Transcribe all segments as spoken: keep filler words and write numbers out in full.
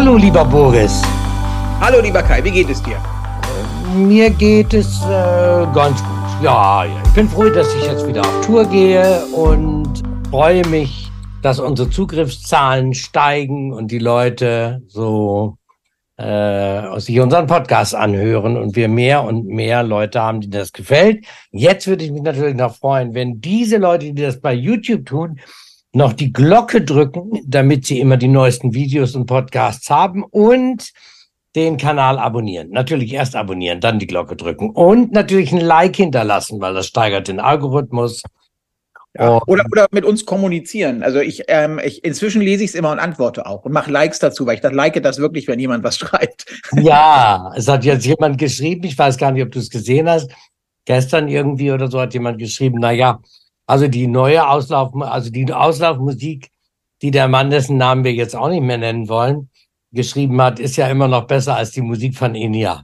Hallo, lieber Boris. Hallo, lieber Kai, wie geht es dir? Mir geht es äh, ganz gut. Ja, ja, ich bin froh, dass ich jetzt wieder auf Tour gehe und freue mich, dass unsere Zugriffszahlen steigen und die Leute so äh, sich unseren Podcast anhören und wir mehr und mehr Leute haben, denen das gefällt. Jetzt würde ich mich natürlich noch freuen, wenn diese Leute, die das bei YouTube tun, noch die Glocke drücken, damit sie immer die neuesten Videos und Podcasts haben und den Kanal abonnieren. Natürlich erst abonnieren, dann die Glocke drücken und natürlich ein Like hinterlassen, weil das steigert den Algorithmus. Ja, oder, oder mit uns kommunizieren. Also ich, ähm, ich inzwischen lese ich es immer und antworte auch und mache Likes dazu, weil ich das like das wirklich, wenn jemand was schreibt. Ja, es hat jetzt jemand geschrieben, ich weiß gar nicht, ob du es gesehen hast, gestern irgendwie oder so hat jemand geschrieben, na ja, also die neue Auslauf, also die Auslaufmusik, die der Mann, dessen Namen wir jetzt auch nicht mehr nennen wollen, geschrieben hat, ist ja immer noch besser als die Musik von Enya.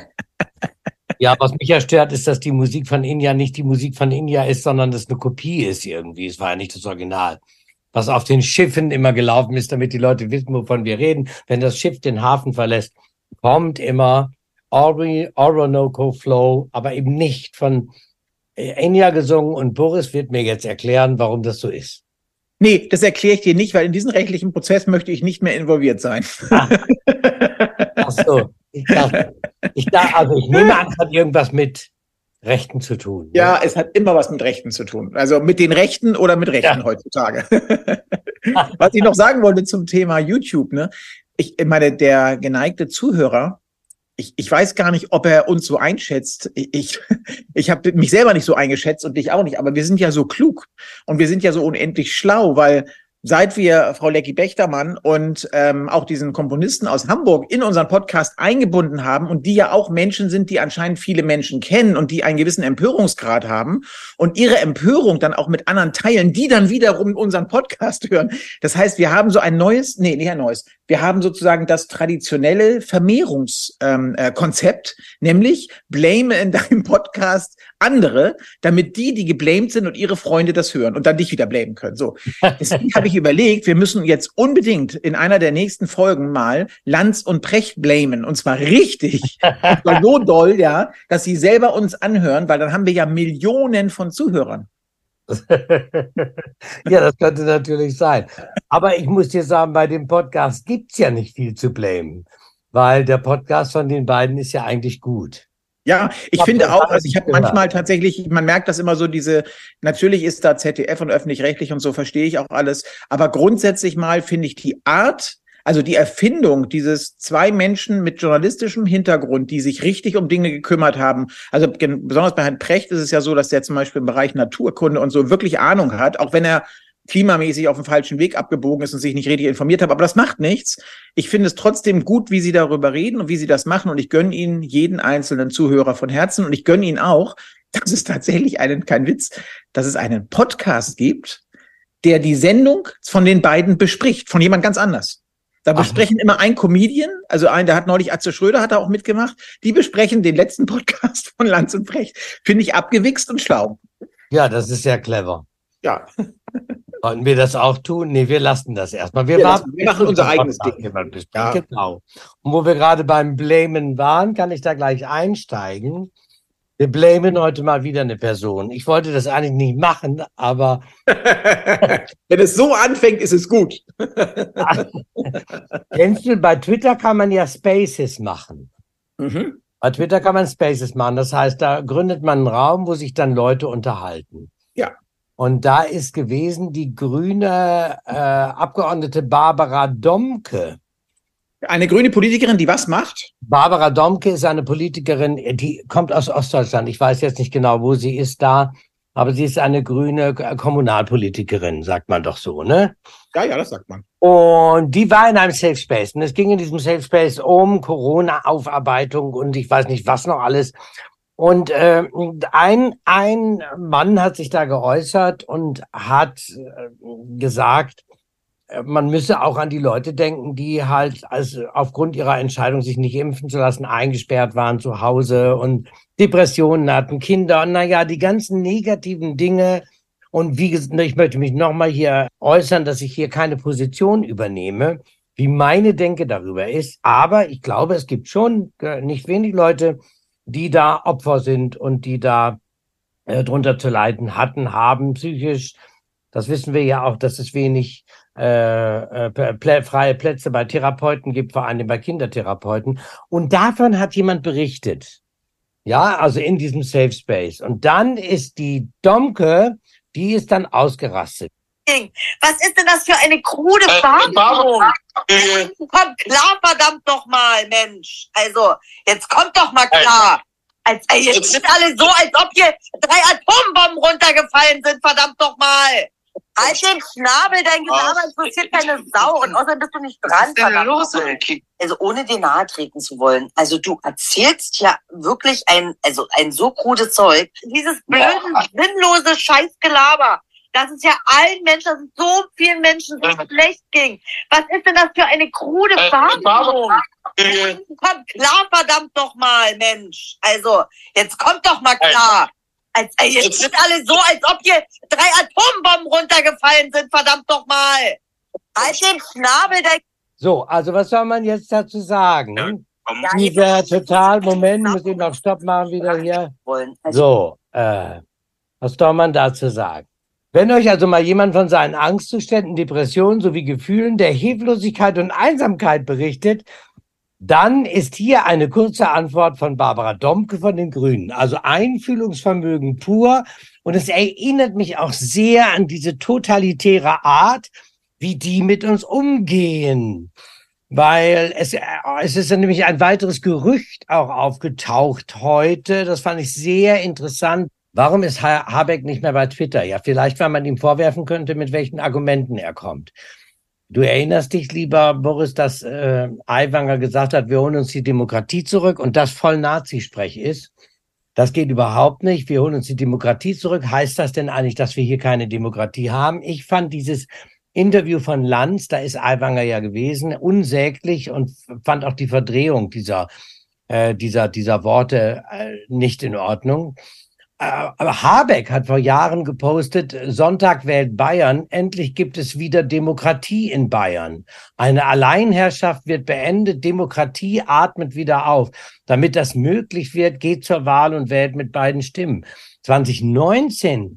Ja, was mich ja stört, ist, dass die Musik von Enya nicht die Musik von Enya ist, sondern dass eine Kopie ist irgendwie. Es war ja nicht das Original. Was auf den Schiffen immer gelaufen ist, damit die Leute wissen, wovon wir reden. Wenn das Schiff den Hafen verlässt, kommt immer Ori, Orinoco Flow, aber eben nicht von Enya gesungen. Und Boris wird mir jetzt erklären, warum das so ist. Nee, das erkläre ich dir nicht, weil in diesen rechtlichen Prozess möchte ich nicht mehr involviert sein. Ach, ach so. Ich dachte, ich dachte, also ich nehme an, es hat irgendwas mit Rechten zu tun. Ne? Ja, es hat immer was mit Rechten zu tun. Also mit den Rechten oder mit Rechten ja. Heutzutage. Was ich noch sagen wollte zum Thema YouTube, ne? Ich meine, der geneigte Zuhörer, ich, ich weiß gar nicht, ob er uns so einschätzt. Ich, ich, ich habe mich selber nicht so eingeschätzt und dich auch nicht, aber wir sind ja so klug und wir sind ja so unendlich schlau, weil seit wir Frau Lecki-Bechtermann und ähm, auch diesen Komponisten aus Hamburg in unseren Podcast eingebunden haben und die ja auch Menschen sind, die anscheinend viele Menschen kennen und die einen gewissen Empörungsgrad haben und ihre Empörung dann auch mit anderen teilen, die dann wiederum unseren Podcast hören. Das heißt, wir haben so ein neues, nee, nicht ein neues, wir haben sozusagen das traditionelle Vermehrungskonzept, ähm, äh, nämlich blame in deinem Podcast andere, damit die, die geblamed sind und ihre Freunde das hören und dann dich wieder blamen können. So, deswegen habe ich überlegt, wir müssen jetzt unbedingt in einer der nächsten Folgen mal Lanz und Precht blamen. Und zwar richtig. Und zwar so doll, ja, dass sie selber uns anhören, weil dann haben wir ja Millionen von Zuhörern. Ja, das könnte natürlich sein. Aber ich muss dir sagen, bei dem Podcast gibt's ja nicht viel zu blamen, weil der Podcast von den beiden ist ja eigentlich gut. Ja, ich ja, finde auch, also ich habe manchmal tatsächlich, man merkt das immer so, diese, natürlich ist da Z D F und öffentlich-rechtlich und so, verstehe ich auch alles, aber grundsätzlich mal finde ich die Art, also die Erfindung dieses zwei Menschen mit journalistischem Hintergrund, die sich richtig um Dinge gekümmert haben, also besonders bei Herrn Precht ist es ja so, dass der zum Beispiel im Bereich Naturkunde und so wirklich Ahnung hat, auch wenn er klimamäßig auf dem falschen Weg abgebogen ist und sich nicht richtig informiert hat, aber das macht nichts. Ich finde es trotzdem gut, wie Sie darüber reden und wie Sie das machen und ich gönne Ihnen jeden einzelnen Zuhörer von Herzen und ich gönne Ihnen auch, dass es tatsächlich einen, kein Witz, dass es einen Podcast gibt, der die Sendung von den beiden bespricht, von jemand ganz anders. Da besprechen Ach. immer ein Comedian, also ein, der hat neulich Atze Schröder hat da auch mitgemacht, die besprechen den letzten Podcast von Lanz und Precht. Finde ich abgewichst und schlau. Ja, das ist sehr clever. Ja. Wollten wir das auch tun? Nee, wir lassen das erstmal. Wir, wir, warten, lassen, wir machen unser eigenes Ding. Ja. Genau. Und wo wir gerade beim Blamen waren, kann ich da gleich einsteigen. Wir blamen heute mal wieder eine Person. Ich wollte das eigentlich nicht machen, aber... Wenn es so anfängt, ist es gut. Kennst du, bei Twitter kann man ja Spaces machen. Mhm. Bei Twitter kann man Spaces machen. Das heißt, da gründet man einen Raum, wo sich dann Leute unterhalten. Ja. Und da ist gewesen die grüne äh, Abgeordnete Barbara Domke. Eine grüne Politikerin, die was macht? Barbara Domke ist eine Politikerin, die kommt aus Ostdeutschland. Ich weiß jetzt nicht genau, wo sie ist da, aber sie ist eine grüne Kommunalpolitikerin, sagt man doch so, ne? Ja, ja, das sagt man. Und die war in einem Safe Space. Und es ging in diesem Safe Space um Corona-Aufarbeitung und ich weiß nicht, was noch alles. Und äh, ein, ein Mann hat sich da geäußert und hat äh, gesagt, man müsse auch an die Leute denken, die halt also aufgrund ihrer Entscheidung, sich nicht impfen zu lassen, eingesperrt waren zu Hause und Depressionen hatten, Kinder und naja, die ganzen negativen Dinge. Und wie gesagt, ich möchte mich nochmal hier äußern, dass ich hier keine Position übernehme. wie meine Denke darüber ist. Aber ich glaube, es gibt schon nicht wenig Leute, die da Opfer sind und die da äh, drunter zu leiden hatten, haben psychisch. Das wissen wir ja auch, dass es wenig äh, äh, freie Plätze bei Therapeuten gibt, vor allem bei Kindertherapeuten. Und davon hat jemand berichtet. Ja, also in diesem Safe Space. Und dann ist die Domke, die ist dann ausgerastet. Was ist denn das für eine krude Verhandlung? Äh, Komm klar, verdammt noch mal, Mensch. Also, jetzt kommt doch mal klar. Als, ey, jetzt sind alle so, als ob hier drei Atombomben runtergefallen sind, verdammt noch mal. Halt den Schnabel, dein Gelaber interessiert keine Sau und außerdem bist du nicht dran. Was ist denn los? Also ohne dir nahe treten zu wollen. Also du erzählst ja wirklich ein, also ein so krudes Zeug. Dieses blöde, sinnlose Scheißgelaber. Dass es ja allen Menschen, dass es so vielen Menschen so schlecht ging. Was ist denn das für eine krude Verhandlung? Äh, Komm klar, verdammt noch mal, Mensch. Also, jetzt kommt doch mal klar. Als, ey, jetzt sind alle so, als ob hier drei Atombomben runtergefallen sind, verdammt noch mal. Halt den Schnabel, dein... So, also was soll man jetzt dazu sagen? Ja, Dieser total, Moment, muss ich noch Stopp machen wieder hier. So, äh, was soll man dazu sagen? Wenn euch also mal jemand von seinen Angstzuständen, Depressionen sowie Gefühlen der Hilflosigkeit und Einsamkeit berichtet, dann ist hier eine kurze Antwort von Barbara Domke von den Grünen. Also Einfühlungsvermögen pur. Und es erinnert mich auch sehr an diese totalitäre Art, wie die mit uns umgehen. Weil es, es ist nämlich ein weiteres Gerücht auch aufgetaucht heute. Das fand ich sehr interessant. Warum ist Habeck nicht mehr bei Twitter? Ja, vielleicht, weil man ihm vorwerfen könnte, mit welchen Argumenten er kommt. Du erinnerst dich, lieber Boris, dass äh, Aiwanger gesagt hat, wir holen uns die Demokratie zurück und das voll Nazisprech ist. Das geht überhaupt nicht. Wir holen uns die Demokratie zurück. Heißt das denn eigentlich, dass wir hier keine Demokratie haben? Ich fand dieses Interview von Lanz, da ist Aiwanger ja gewesen, unsäglich und fand auch die Verdrehung dieser, äh, dieser, dieser Worte äh, nicht in Ordnung. Aber Habeck hat vor Jahren gepostet, Sonntag wählt Bayern, endlich gibt es wieder Demokratie in Bayern. Eine Alleinherrschaft wird beendet, Demokratie atmet wieder auf. Damit das möglich wird, geht zur Wahl und wählt mit beiden Stimmen. zwanzig neunzehn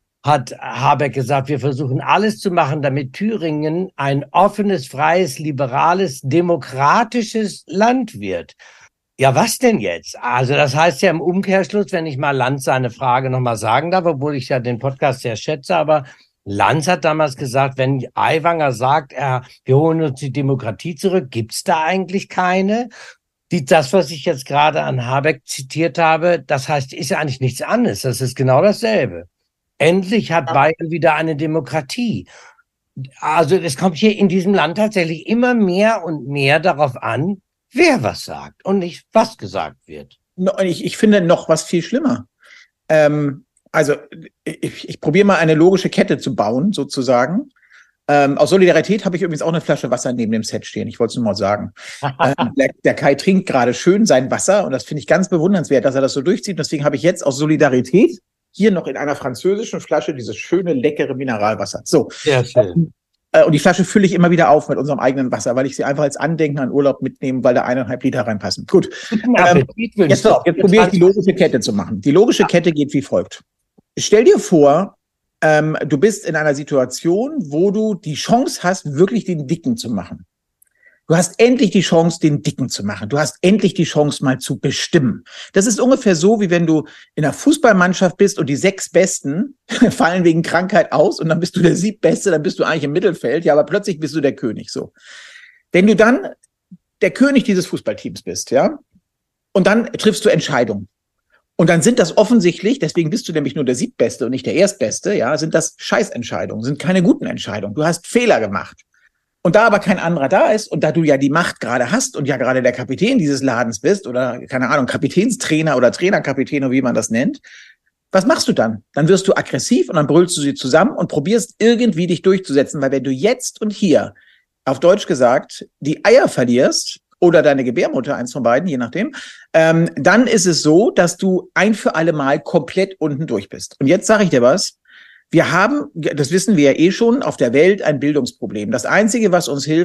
hat Habeck gesagt, wir versuchen alles zu machen, damit Thüringen ein offenes, freies, liberales, demokratisches Land wird. Ja, was denn jetzt? Also das heißt ja im Umkehrschluss, wenn ich mal Lanz seine Frage nochmal sagen darf, obwohl ich ja den Podcast sehr schätze, aber Lanz hat damals gesagt, wenn Aiwanger sagt, er, wir holen uns die Demokratie zurück, gibt's da eigentlich keine? Die, das, was ich jetzt gerade an Habeck zitiert habe, das heißt, ist ja eigentlich nichts anderes. Das ist genau dasselbe. Endlich hat Bayern wieder eine Demokratie. Also es kommt hier in diesem Land tatsächlich immer mehr und mehr darauf an, wer was sagt und nicht, was gesagt wird. Ich, ich finde noch was viel schlimmer. Ähm, also ich, ich probiere mal eine logische Kette zu bauen, sozusagen. Ähm, aus Solidarität habe ich übrigens auch eine Flasche Wasser neben dem Set stehen. Ich wollte es nur mal sagen. ähm, der, der Kai trinkt gerade schön sein Wasser und das finde ich ganz bewundernswert, dass er das so durchzieht. Deswegen habe ich jetzt aus Solidarität hier noch in einer französischen Flasche dieses schöne, leckere Mineralwasser. So. Sehr schön. Und die Flasche fülle ich immer wieder auf mit unserem eigenen Wasser, weil ich sie einfach als Andenken an Urlaub mitnehme, weil da eineinhalb Liter reinpassen. Gut. Ähm, jetzt jetzt, jetzt probiere ich die logische Kette zu machen. Die logische Kette geht wie folgt. Stell dir vor, ähm, du bist in einer Situation, wo du die Chance hast, wirklich den Dicken zu machen. Du hast endlich die Chance, den Dicken zu machen. Du hast endlich die Chance, mal zu bestimmen. Das ist ungefähr so, wie wenn du in einer Fußballmannschaft bist und die sechs Besten fallen wegen Krankheit aus und dann bist du der Siebbeste, dann bist du eigentlich im Mittelfeld, ja, aber plötzlich bist du der König, so. Wenn du dann der König dieses Fußballteams bist, ja, und dann triffst du Entscheidungen. Und dann sind das offensichtlich, deswegen bist du nämlich nur der Siebbeste und nicht der Erstbeste, ja, sind das Scheißentscheidungen, sind keine guten Entscheidungen. Du hast Fehler gemacht. Und da aber kein anderer da ist und da du ja die Macht gerade hast und ja gerade der Kapitän dieses Ladens bist oder, keine Ahnung, Kapitänstrainer oder Trainerkapitän oder wie man das nennt, was machst du dann? Dann wirst du aggressiv und dann brüllst du sie zusammen und probierst irgendwie dich durchzusetzen, weil wenn du jetzt und hier, auf Deutsch gesagt, die Eier verlierst oder deine Gebärmutter, eins von beiden, je nachdem, ähm, dann ist es so, dass du ein für alle Mal komplett unten durch bist. Und jetzt sage ich dir was. Wir haben, das wissen wir ja eh schon, auf der Welt ein Bildungsproblem. Das Einzige, was uns hilft,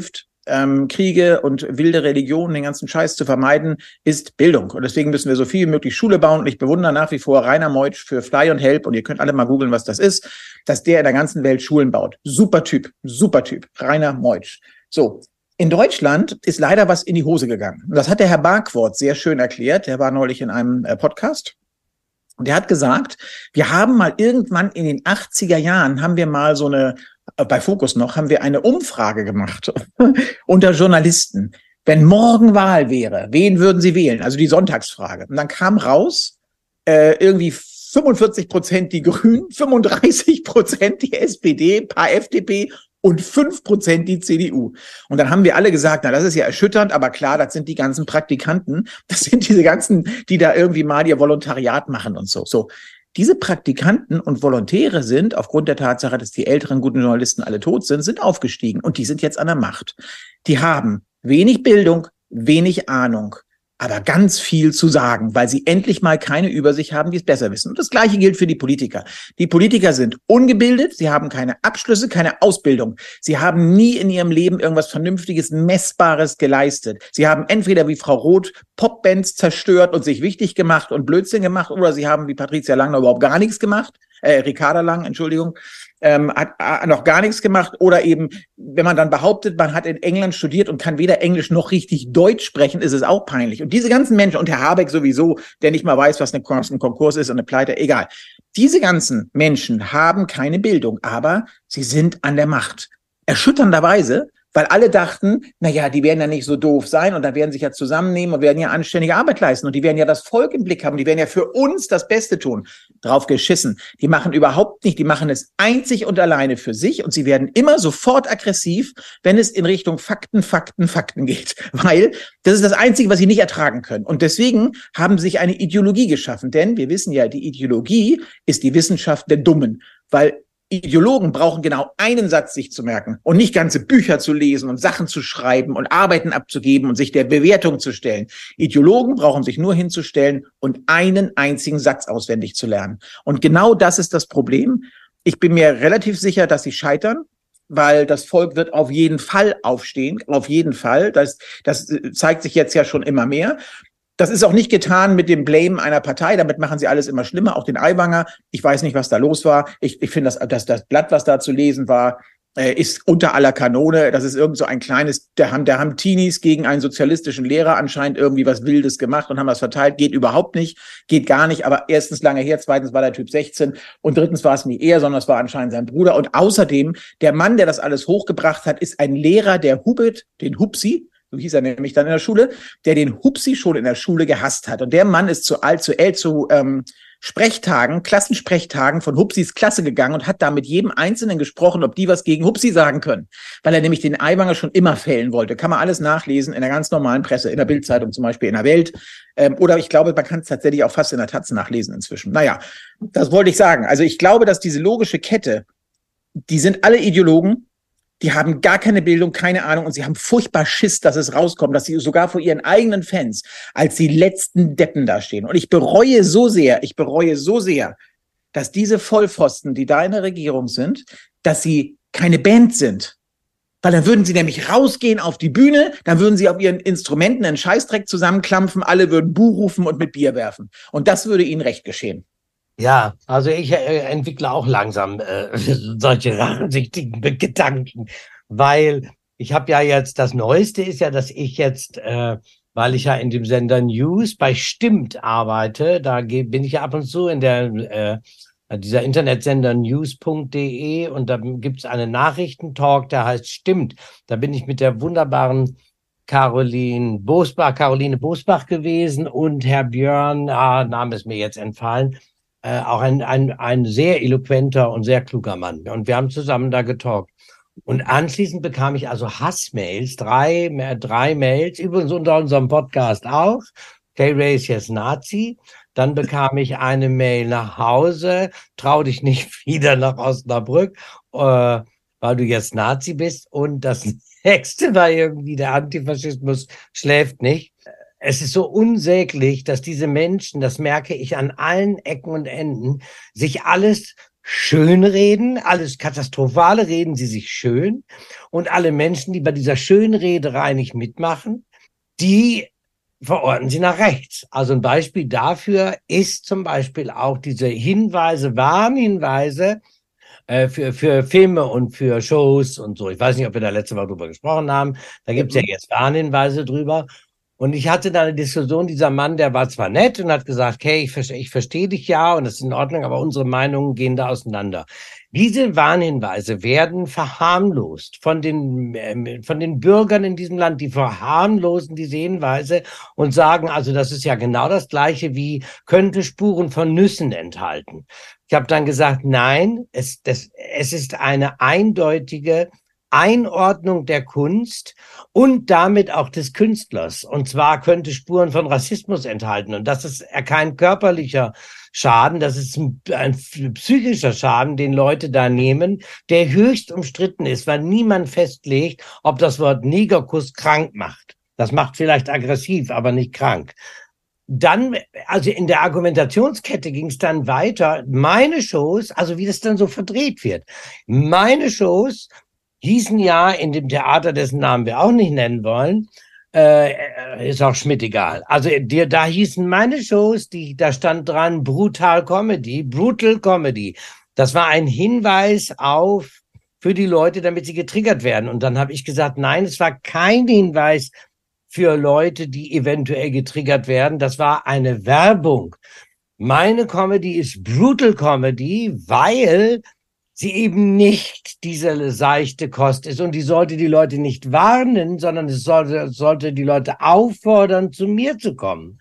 ähm, Kriege und wilde Religionen, den ganzen Scheiß zu vermeiden, ist Bildung. Und deswegen müssen wir so viel wie möglich Schule bauen. Und ich bewundere nach wie vor Rainer Meutsch für Fly und Help. Und ihr könnt alle mal googeln, was das ist, dass der in der ganzen Welt Schulen baut. Super Typ, super Typ. Rainer Meutsch. So. In Deutschland ist leider was in die Hose gegangen. Und das hat der Herr Barkwort sehr schön erklärt. Der war neulich in einem äh, Podcast. Und der hat gesagt, wir haben mal irgendwann in den achtziger Jahren, haben wir mal so eine, äh, bei Focus noch, haben wir eine Umfrage gemacht unter Journalisten. Wenn morgen Wahl wäre, wen würden Sie wählen? Also die Sonntagsfrage. Und dann kam raus, äh, irgendwie fünfundvierzig Prozent die Grünen, fünfunddreißig Prozent die S P D, paar F D P und fünf Prozent die C D U. Und dann haben wir alle gesagt, na, das ist ja erschütternd, aber klar, das sind die ganzen Praktikanten, das sind diese ganzen, die da irgendwie mal ihr Volontariat machen und so. So, diese Praktikanten und Volontäre sind, aufgrund der Tatsache, dass die älteren guten Journalisten alle tot sind, sind aufgestiegen und die sind jetzt an der Macht. Die haben wenig Bildung, wenig Ahnung, aber ganz viel zu sagen, weil sie endlich mal keine Übersicht haben, die es besser wissen. Und das Gleiche gilt für die Politiker. Die Politiker sind ungebildet, sie haben keine Abschlüsse, keine Ausbildung. Sie haben nie in ihrem Leben irgendwas Vernünftiges, Messbares geleistet. Sie haben entweder wie Frau Roth Popbands zerstört und sich wichtig gemacht und Blödsinn gemacht, oder sie haben wie Patricia Lang überhaupt gar nichts gemacht. Äh, Ricarda Lang, Entschuldigung, ähm, hat äh, noch gar nichts gemacht. Oder eben, wenn man dann behauptet, man hat in England studiert und kann weder Englisch noch richtig Deutsch sprechen, ist es auch peinlich. Und diese ganzen Menschen, und Herr Habeck sowieso, der nicht mal weiß, was eine, ein Konkurs ist und eine Pleite, egal. Diese ganzen Menschen haben keine Bildung, aber sie sind an der Macht. Erschütternderweise, weil alle dachten, na ja, die werden ja nicht so doof sein und dann werden sich ja zusammennehmen und werden ja anständige Arbeit leisten und die werden ja das Volk im Blick haben, die werden ja für uns das Beste tun. Drauf geschissen. Die machen überhaupt nicht, die machen es einzig und alleine für sich und sie werden immer sofort aggressiv, wenn es in Richtung Fakten, Fakten, Fakten geht. Weil das ist das Einzige, was sie nicht ertragen können. Und deswegen haben sie sich eine Ideologie geschaffen. Denn wir wissen ja, die Ideologie ist die Wissenschaft der Dummen. Weil Ideologen brauchen genau einen Satz sich zu merken und nicht ganze Bücher zu lesen und Sachen zu schreiben und Arbeiten abzugeben und sich der Bewertung zu stellen. Ideologen brauchen sich nur hinzustellen und einen einzigen Satz auswendig zu lernen. Und genau das ist das Problem. Ich bin mir relativ sicher, dass sie scheitern, weil das Volk wird auf jeden Fall aufstehen, auf jeden Fall. Das, das zeigt sich jetzt ja schon immer mehr. Das ist auch nicht getan mit dem Blame einer Partei. Damit machen sie alles immer schlimmer, auch den Aiwanger. Ich weiß nicht, was da los war. Ich, ich finde, dass, dass das Blatt, was da zu lesen war, äh, ist unter aller Kanone. Das ist irgend so ein kleines, da haben, da haben Teenies gegen einen sozialistischen Lehrer anscheinend irgendwie was Wildes gemacht und haben das verteilt. Geht überhaupt nicht, geht gar nicht. Aber erstens lange her, zweitens war der Typ sechzehn und drittens war es nie er, sondern es war anscheinend sein Bruder. Und außerdem, der Mann, der das alles hochgebracht hat, ist ein Lehrer, der Hubert, den Hupsi, so hieß er nämlich dann in der Schule, der den Hupsi schon in der Schule gehasst hat. Und der Mann ist zu alt, zu älter, zu ähm, Sprechtagen, Klassensprechtagen von Hupsis Klasse gegangen und hat da mit jedem Einzelnen gesprochen, ob die was gegen Hupsi sagen können. Weil er nämlich den Aiwanger schon immer fällen wollte. Kann man alles nachlesen in der ganz normalen Presse, in der Bild-Zeitung zum Beispiel, in der Welt. Ähm, oder ich glaube, man kann es tatsächlich auch fast in der Taz nachlesen inzwischen. Naja, das wollte ich sagen. Also ich glaube, dass diese logische Kette, die sind alle Ideologen, die haben gar keine Bildung, keine Ahnung und sie haben furchtbar Schiss, dass es rauskommt, dass sie sogar vor ihren eigenen Fans als die letzten Deppen dastehen. Und ich bereue so sehr, ich bereue so sehr, dass diese Vollpfosten, die da in der Regierung sind, dass sie keine Band sind. Weil dann würden sie nämlich rausgehen auf die Bühne, dann würden sie auf ihren Instrumenten einen Scheißdreck zusammenklampfen, alle würden Buh rufen und mit Bier werfen. Und das würde ihnen recht geschehen. Ja, also ich äh, entwickle auch langsam äh, solche rachsüchtigen Gedanken, weil ich habe ja jetzt, das Neueste ist ja, dass ich jetzt, äh, weil ich ja in dem Sender News bei Stimmt arbeite, da bin ich ja ab und zu in der äh, dieser Internetsender news punkt de und da gibt's einen Nachrichtentalk, der heißt Stimmt. Da bin ich mit der wunderbaren Caroline Bosbach, Caroline Bosbach gewesen und Herr Björn, ah, Name ist mir jetzt entfallen, Äh, auch ein, ein, ein sehr eloquenter und sehr kluger Mann. Und wir haben zusammen da getalkt. Und anschließend bekam ich also Hassmails, drei, drei Mails, übrigens unter unserem Podcast auch. K-Ray ist jetzt Nazi. Dann bekam ich eine Mail nach Hause, trau dich nicht wieder nach Osnabrück, äh, weil du jetzt Nazi bist. Und das nächste war irgendwie, der Antifaschismus schläft nicht. Es ist so unsäglich, dass diese Menschen, das merke ich an allen Ecken und Enden, sich alles schön reden, alles Katastrophale reden sie sich schön. Und alle Menschen, die bei dieser Schönrederei nicht mitmachen, die verorten sie nach rechts. Also ein Beispiel dafür ist zum Beispiel auch diese Hinweise, Warnhinweise äh, für, für Filme und für Shows und so. Ich weiß nicht, ob wir da letzte Mal drüber gesprochen haben. Da gibt es ja jetzt Warnhinweise drüber. Und ich hatte da eine Diskussion, dieser Mann, der war zwar nett und hat gesagt, hey, ich verstehe ich verstehe dich ja und das ist in Ordnung, aber unsere Meinungen gehen da auseinander. Diese Warnhinweise werden verharmlost von den, äh, von den Bürgern in diesem Land, die verharmlosen diese Hinweise und sagen, also das ist ja genau das Gleiche wie könnte Spuren von Nüssen enthalten. Ich habe dann gesagt, nein, es, das, es ist eine eindeutige Einordnung der Kunst und damit auch des Künstlers. Und zwar könnte Spuren von Rassismus enthalten. Und das ist kein körperlicher Schaden, das ist ein, ein psychischer Schaden, den Leute da nehmen, der höchst umstritten ist, weil niemand festlegt, ob das Wort Negerkuss krank macht. Das macht vielleicht aggressiv, aber nicht krank. Dann, also in der Argumentationskette ging es dann weiter. Meine Shows, also wie das dann so verdreht wird. Meine Shows hießen ja in dem Theater, dessen Namen wir auch nicht nennen wollen, äh, ist auch Schmidt egal. Also dir, da hießen meine Shows, die, da stand dran Brutal Comedy, Brutal Comedy. Das war ein Hinweis auf für die Leute, damit sie getriggert werden. Und dann habe ich gesagt, nein, es war kein Hinweis für Leute, die eventuell getriggert werden. Das war eine Werbung. Meine Comedy ist Brutal Comedy, weil sie eben nicht diese seichte Kost ist und die sollte die Leute nicht warnen, sondern es sollte, sollte die Leute auffordern, zu mir zu kommen.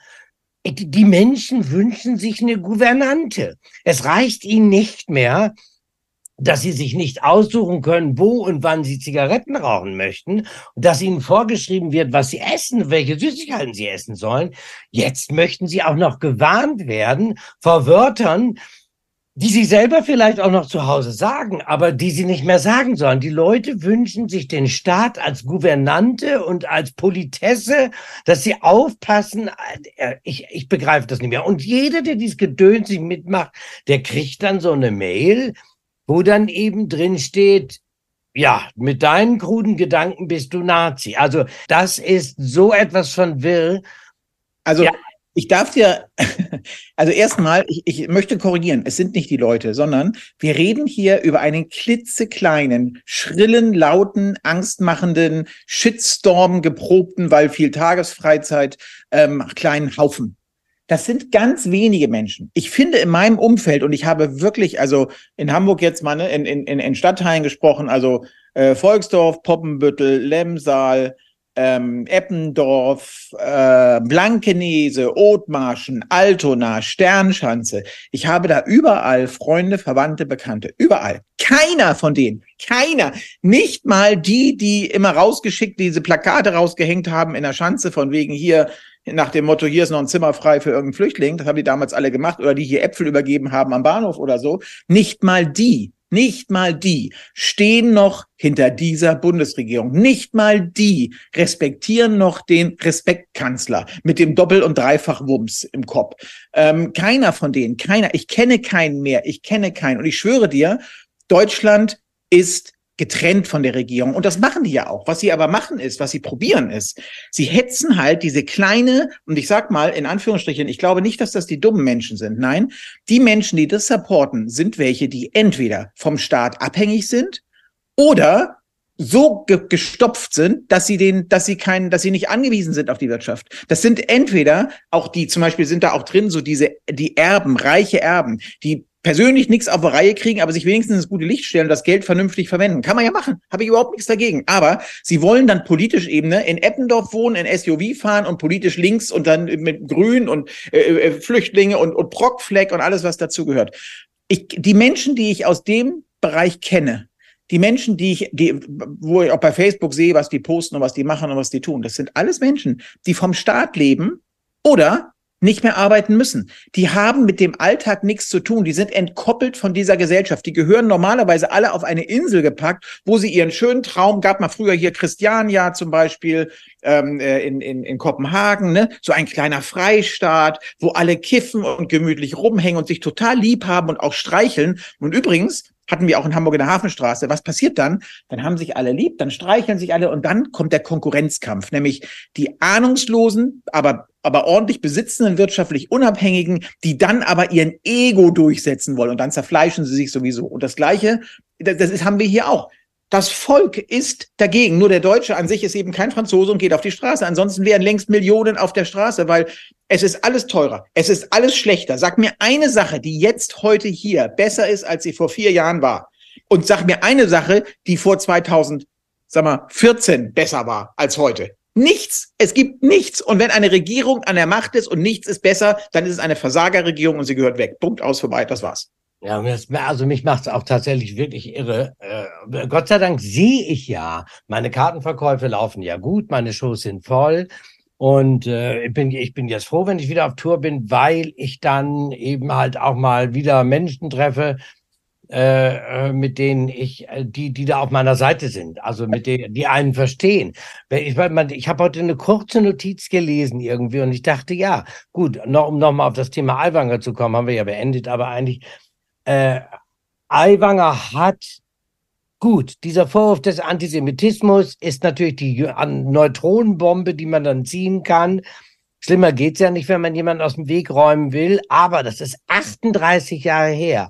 Die Menschen wünschen sich eine Gouvernante. Es reicht ihnen nicht mehr, dass sie sich nicht aussuchen können, wo und wann sie Zigaretten rauchen möchten und dass ihnen vorgeschrieben wird, was sie essen, welche Süßigkeiten sie essen sollen. Jetzt möchten sie auch noch gewarnt werden vor Wörtern, die sie selber vielleicht auch noch zu Hause sagen, aber die sie nicht mehr sagen sollen. Die Leute wünschen sich den Staat als Gouvernante und als Politesse, dass sie aufpassen. Ich, ich begreife das nicht mehr. Und jeder, der dieses Gedöns nicht mitmacht, der kriegt dann so eine Mail, wo dann eben drin steht, ja, mit deinen kruden Gedanken bist du Nazi. Also das ist so etwas von wirr. Also ja. Ich darf dir, also erstmal, ich, ich möchte korrigieren, es sind nicht die Leute, sondern wir reden hier über einen klitzekleinen, schrillen, lauten, angstmachenden, Shitstorm geprobten, weil viel Tagesfreizeit, ähm, kleinen Haufen. Das sind ganz wenige Menschen. Ich finde in meinem Umfeld, und ich habe wirklich, also in Hamburg jetzt mal, ne, in, in, in Stadtteilen gesprochen, also äh, Volksdorf, Poppenbüttel, Lemsal, Ähm, Eppendorf, äh, Blankenese, Othmarschen, Altona, Sternschanze. Ich habe da überall Freunde, Verwandte, Bekannte. Überall. Keiner von denen, keiner, nicht mal die, die immer rausgeschickt, diese Plakate rausgehängt haben in der Schanze von wegen hier, nach dem Motto, hier ist noch ein Zimmer frei für irgendeinen Flüchtling. Das haben die damals alle gemacht. Oder die hier Äpfel übergeben haben am Bahnhof oder so. Nicht mal die. Nicht mal die stehen noch hinter dieser Bundesregierung. Nicht mal die respektieren noch den Respektkanzler mit dem Doppel- und Dreifach-Wumms im Kopf. Ähm, keiner von denen, keiner. Ich kenne keinen mehr. Ich kenne keinen. Und ich schwöre dir, Deutschland ist getrennt von der Regierung. Und das machen die ja auch. Was sie aber machen ist, was sie probieren ist, sie hetzen halt diese kleine, und ich sag mal in Anführungsstrichen, ich glaube nicht, dass das die dummen Menschen sind. Nein, die Menschen, die das supporten, sind welche, die entweder vom Staat abhängig sind oder so ge- gestopft sind, dass sie den, dass sie keinen, dass sie nicht angewiesen sind auf die Wirtschaft. Das sind entweder auch die, zum Beispiel sind da auch drin so diese, die Erben, reiche Erben, die persönlich nichts auf die Reihe kriegen, aber sich wenigstens ins gute Licht stellen und das Geld vernünftig verwenden. Kann man ja machen. Habe ich überhaupt nichts dagegen. Aber sie wollen dann politisch eben ne, in Eppendorf wohnen, in S U V fahren und politisch links und dann mit Grün und äh, Flüchtlinge und, und Brockfleck und alles, was dazugehört. Ich, die Menschen, die ich aus dem Bereich kenne, die Menschen, die ich, die, wo ich auch bei Facebook sehe, was die posten und was die machen und was die tun, das sind alles Menschen, die vom Staat leben oder nicht mehr arbeiten müssen. Die haben mit dem Alltag nichts zu tun. Die sind entkoppelt von dieser Gesellschaft. Die gehören normalerweise alle auf eine Insel gepackt, wo sie ihren schönen Traum, gab mal früher hier Christiania zum Beispiel, ähm, in, in, in Kopenhagen, ne? So ein kleiner Freistaat, wo alle kiffen und gemütlich rumhängen und sich total lieb haben und auch streicheln. Und übrigens hatten wir auch in Hamburg in der Hafenstraße. Was passiert dann? Dann haben sich alle lieb, dann streicheln sich alle und dann kommt der Konkurrenzkampf, nämlich die ahnungslosen, aber aber ordentlich besitzenden, wirtschaftlich Unabhängigen, die dann aber ihren Ego durchsetzen wollen und dann zerfleischen sie sich sowieso. Und das Gleiche, das, das ist, haben wir hier auch. Das Volk ist dagegen. Nur der Deutsche an sich ist eben kein Franzose und geht auf die Straße. Ansonsten wären längst Millionen auf der Straße, weil es ist alles teurer. Es ist alles schlechter. Sag mir eine Sache, die jetzt heute hier besser ist, als sie vor vier Jahren war. Und sag mir eine Sache, die vor zweitausend, sag mal, vierzehn besser war als heute. Nichts. Es gibt nichts. Und wenn eine Regierung an der Macht ist und nichts ist besser, dann ist es eine Versagerregierung und sie gehört weg. Punkt, aus, vorbei. Das war's. Ja, also mich macht es auch tatsächlich wirklich irre. Äh, Gott sei Dank sehe ich ja, meine Kartenverkäufe laufen ja gut, meine Shows sind voll. Und äh, ich bin, ich bin jetzt froh, wenn ich wieder auf Tour bin, weil ich dann eben halt auch mal wieder Menschen treffe, äh, mit denen ich, die, die da auf meiner Seite sind, also mit denen, die einen verstehen. Ich, ich habe heute eine kurze Notiz gelesen irgendwie und ich dachte, ja, gut, noch, um nochmal auf das Thema Aiwanger zu kommen, haben wir ja beendet, aber eigentlich, äh, Aiwanger hat, gut, dieser Vorwurf des Antisemitismus ist natürlich die Neutronenbombe, die man dann ziehen kann. Schlimmer geht's ja nicht, wenn man jemanden aus dem Weg räumen will, aber das ist achtunddreißig Jahre her.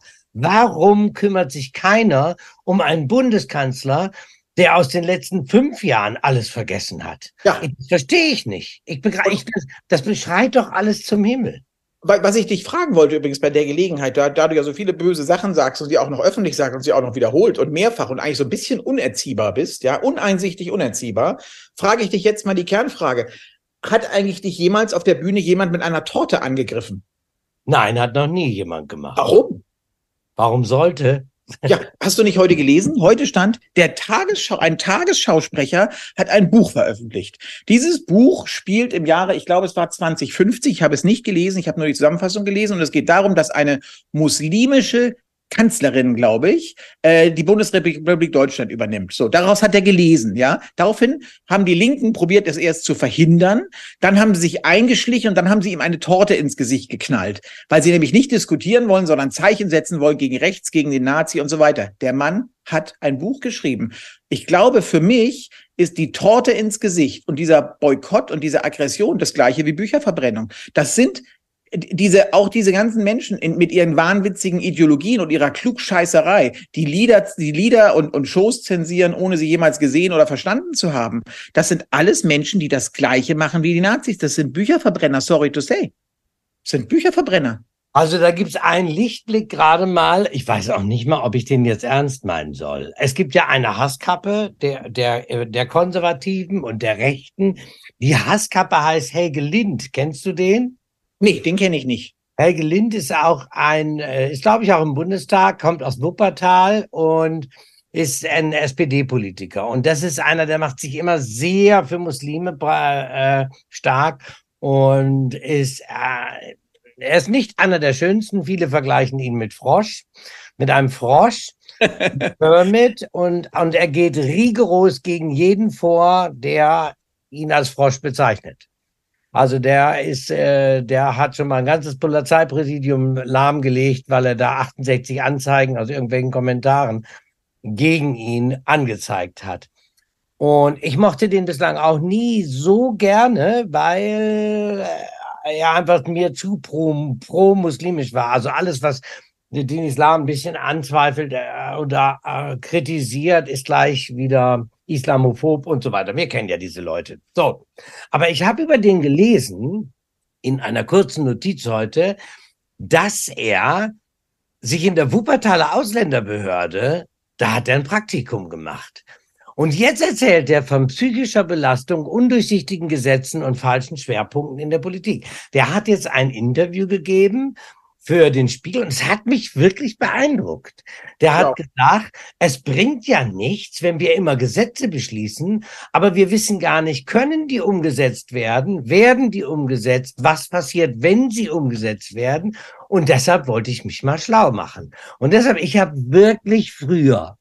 Warum kümmert sich keiner um einen Bundeskanzler, der aus den letzten fünf Jahren alles vergessen hat? Ja. Das verstehe ich nicht. Ich begreife, ich, das, das beschreit doch alles zum Himmel. Was ich dich fragen wollte übrigens bei der Gelegenheit, da, da du ja so viele böse Sachen sagst und sie auch noch öffentlich sagst und sie auch noch wiederholt und mehrfach und eigentlich so ein bisschen unerziehbar bist, ja, uneinsichtig, unerziehbar, frage ich dich jetzt mal die Kernfrage. Hat eigentlich dich jemals auf der Bühne jemand mit einer Torte angegriffen? Nein, hat noch nie jemand gemacht. Warum? Warum sollte? Ja, hast du nicht heute gelesen? Heute stand, der Tagesschau, ein Tagesschausprecher hat ein Buch veröffentlicht. Dieses Buch spielt im Jahre, ich glaube, es war zwanzig fünfzig, ich habe es nicht gelesen, ich habe nur die Zusammenfassung gelesen und es geht darum, dass eine muslimische Kanzlerin, glaube ich, äh, die Bundesrepublik Deutschland übernimmt. So, daraus hat er gelesen, ja. Daraufhin haben die Linken probiert, es erst zu verhindern. Dann haben sie sich eingeschlichen und dann haben sie ihm eine Torte ins Gesicht geknallt, weil sie nämlich nicht diskutieren wollen, sondern Zeichen setzen wollen gegen rechts, gegen den Nazi und so weiter. Der Mann hat ein Buch geschrieben. Ich glaube, für mich ist die Torte ins Gesicht und dieser Boykott und diese Aggression das Gleiche wie Bücherverbrennung. Das sind diese, auch diese ganzen Menschen in, mit ihren wahnwitzigen Ideologien und ihrer Klugscheißerei, die Lieder, die Lieder und, und Shows zensieren, ohne sie jemals gesehen oder verstanden zu haben. Das sind alles Menschen, die das Gleiche machen wie die Nazis. Das sind Bücherverbrenner, sorry to say. Das sind Bücherverbrenner. Also da gibt's einen Lichtblick gerade mal. Ich weiß auch nicht mal, ob ich den jetzt ernst meinen soll. Es gibt ja eine Hasskappe der, der, der Konservativen und der Rechten. Die Hasskappe heißt Helge Lind. Kennst du den? Nee, den kenne ich nicht. Helge Lind ist auch ein, ist glaube ich auch im Bundestag, kommt aus Wuppertal und ist ein S P D-Politiker. Und das ist einer, der macht sich immer sehr für Muslime äh, stark und ist, äh, er ist nicht einer der schönsten. Viele vergleichen ihn mit Frosch, mit einem Frosch, mit und, und er geht rigoros gegen jeden vor, der ihn als Frosch bezeichnet. Also der ist, äh, der hat schon mal ein ganzes Polizeipräsidium lahmgelegt, weil er da achtundsechzig Anzeigen aus irgendwelchen Kommentaren gegen ihn angezeigt hat. Und ich mochte den bislang auch nie so gerne, weil er einfach mir zu pro, pro muslimisch war. Also alles, was den Islam ein bisschen anzweifelt äh, oder äh, kritisiert, ist gleich wieder islamophob und so weiter. Wir kennen ja diese Leute. So, aber ich habe über den gelesen, in einer kurzen Notiz heute, dass er sich in der Wuppertaler Ausländerbehörde, da hat er ein Praktikum gemacht. Und jetzt erzählt er von psychischer Belastung, undurchsichtigen Gesetzen und falschen Schwerpunkten in der Politik. Der hat jetzt ein Interview gegeben für den Spiegel und es hat mich wirklich beeindruckt. Der hat ja. gesagt, es bringt ja nichts, wenn wir immer Gesetze beschließen, aber wir wissen gar nicht, können die umgesetzt werden, werden die umgesetzt, was passiert, wenn sie umgesetzt werden, und deshalb wollte ich mich mal schlau machen. Und deshalb, ich habe wirklich früher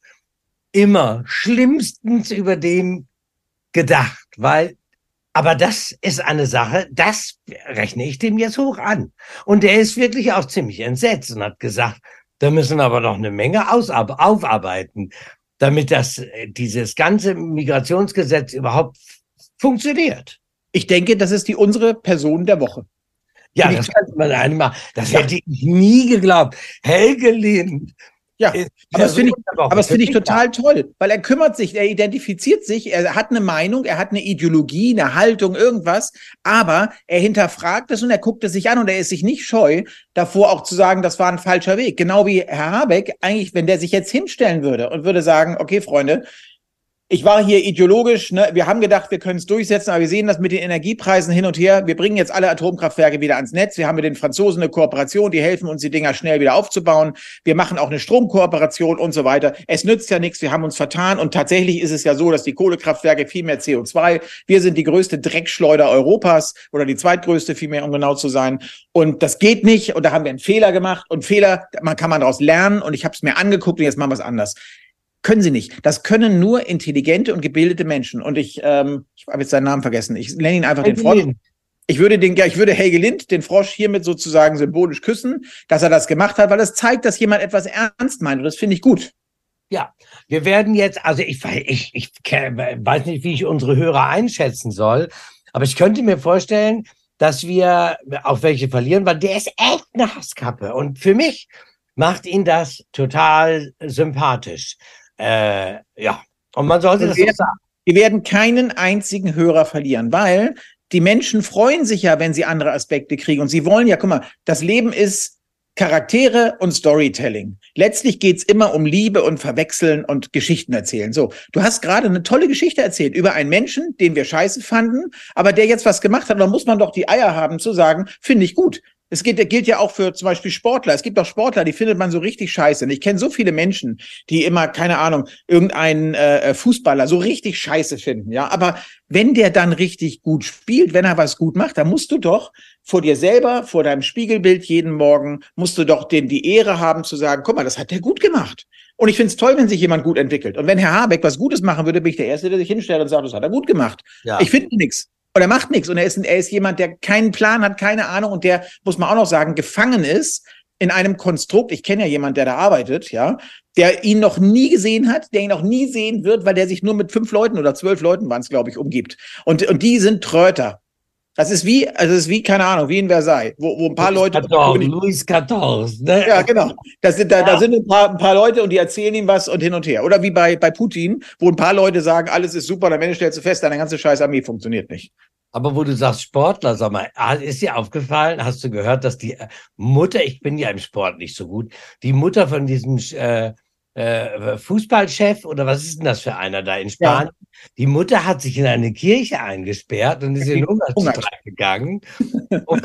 immer schlimmstens über den gedacht, weil aber das ist eine Sache, das rechne ich dem jetzt hoch an. Und der ist wirklich auch ziemlich entsetzt und hat gesagt, da müssen wir aber noch eine Menge aufarbeiten, damit das, dieses ganze Migrationsgesetz überhaupt funktioniert. Ich denke, das ist die unsere Person der Woche. Ja, das könnte man einmal, das hätte ich nie geglaubt. Helge Lind. Ja, aber das finde ich, aber das finde ich total toll, weil er kümmert sich, er identifiziert sich, er hat eine Meinung, er hat eine Ideologie, eine Haltung, irgendwas, aber er hinterfragt es und er guckt es sich an und er ist sich nicht scheu, davor auch zu sagen, das war ein falscher Weg. Genau wie Herr Habeck, eigentlich, wenn der sich jetzt hinstellen würde und würde sagen, okay, Freunde, ich war hier ideologisch, ne? Wir haben gedacht, wir können es durchsetzen, aber wir sehen das mit den Energiepreisen hin und her. Wir bringen jetzt alle Atomkraftwerke wieder ans Netz. Wir haben mit den Franzosen eine Kooperation, die helfen uns, die Dinger schnell wieder aufzubauen. Wir machen auch eine Stromkooperation und so weiter. Es nützt ja nichts, wir haben uns vertan. Und tatsächlich ist es ja so, dass die Kohlekraftwerke viel mehr C O zwei, wir sind die größte Dreckschleuder Europas oder die zweitgrößte vielmehr, um genau zu sein. Und das geht nicht. Und da haben wir einen Fehler gemacht. Und Fehler, man kann man daraus lernen. Und ich habe es mir angeguckt und jetzt machen wir es anders. Können sie nicht. Das können nur intelligente und gebildete Menschen. Und ich, ähm, ich habe jetzt seinen Namen vergessen. Ich nenne ihn einfach Helge den Frosch. Lind. Ich würde den, ich würde Helge Lind, den Frosch, hiermit sozusagen symbolisch küssen, dass er das gemacht hat, weil das zeigt, dass jemand etwas ernst meint. Und das finde ich gut. Ja, wir werden jetzt, also ich, ich, ich weiß nicht, wie ich unsere Hörer einschätzen soll, aber ich könnte mir vorstellen, dass wir auch welche verlieren, weil der ist echt eine Hasskappe. Und für mich macht ihn das total sympathisch. Äh, ja, und man sollte das auch sagen. Wir werden keinen einzigen Hörer verlieren, weil die Menschen freuen sich ja, wenn sie andere Aspekte kriegen. Und sie wollen ja, guck mal, das Leben ist Charaktere und Storytelling. Letztlich geht's immer um Liebe und Verwechseln und Geschichten erzählen. So, du hast gerade eine tolle Geschichte erzählt über einen Menschen, den wir scheiße fanden, aber der jetzt was gemacht hat. Da muss man doch die Eier haben zu sagen, finde ich gut. Es geht, gilt ja auch für zum Beispiel Sportler. Es gibt auch Sportler, die findet man so richtig scheiße. Und ich kenne so viele Menschen, die immer, keine Ahnung, irgendeinen äh, Fußballer so richtig scheiße finden. Ja, aber wenn der dann richtig gut spielt, wenn er was gut macht, dann musst du doch vor dir selber, vor deinem Spiegelbild jeden Morgen, musst du doch den die Ehre haben zu sagen, guck mal, das hat der gut gemacht. Und ich finde es toll, wenn sich jemand gut entwickelt. Und wenn Herr Habeck was Gutes machen würde, bin ich der Erste, der sich hinstellt und sagt, das hat er gut gemacht. Ja. Ich finde nichts. Und er macht nichts. Und er ist, er ist jemand, der keinen Plan hat, keine Ahnung. Und der, muss man auch noch sagen, gefangen ist in einem Konstrukt. Ich kenne ja jemanden, der da arbeitet, ja, der ihn noch nie gesehen hat, der ihn noch nie sehen wird, weil der sich nur mit fünf Leuten oder zwölf Leuten waren es, glaube ich, umgibt. Und, und die sind Tröter. Das ist wie, also es ist wie, keine Ahnung, wie in Versailles, wo, wo ein paar Louis Leute... Quatorze, Louis Quatorze, ne? Ja, genau. Das sind, da, ja. da sind ein paar, ein paar Leute und die erzählen ihm was und hin und her. Oder wie bei, bei Putin, wo ein paar Leute sagen, alles ist super, und am Ende stellst du fest, deine ganze scheiß Armee funktioniert nicht. Aber wo du sagst Sportler, sag mal, ist dir aufgefallen, hast du gehört, dass die Mutter, ich bin ja im Sport nicht so gut, die Mutter von diesem äh, äh, Fußballchef, oder was ist denn das für einer da in Spanien? Ja. Die Mutter hat sich in eine Kirche eingesperrt und ist in Hungerstreik gegangen und,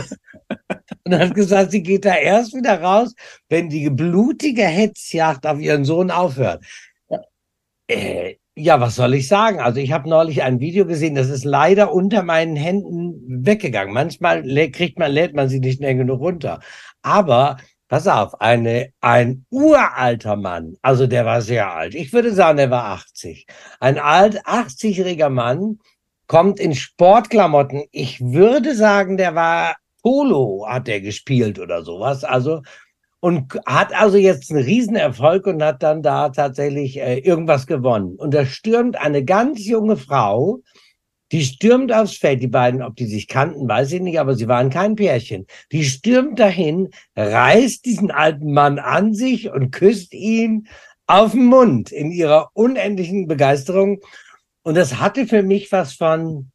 und hat gesagt, sie geht da erst wieder raus, wenn die blutige Hetzjagd auf ihren Sohn aufhört. Ja. Äh, Ja, was soll ich sagen? Also ich habe neulich ein Video gesehen, das ist leider unter meinen Händen weggegangen. Manchmal kriegt man, lädt man sie nicht schnell genug runter. Aber pass auf, eine, ein uralter Mann, also der war sehr alt. Ich würde sagen, er war achtzig. Ein alt, achtzigjähriger Mann kommt in Sportklamotten. Ich würde sagen, der war Polo, hat er gespielt oder sowas. Also und hat also jetzt einen Riesenerfolg und hat dann da tatsächlich äh, irgendwas gewonnen. Und da stürmt eine ganz junge Frau, die stürmt aufs Feld, die beiden, ob die sich kannten, weiß ich nicht, aber sie waren kein Pärchen. Die stürmt dahin, reißt diesen alten Mann an sich und küsst ihn auf den Mund in ihrer unendlichen Begeisterung. Und das hatte für mich was von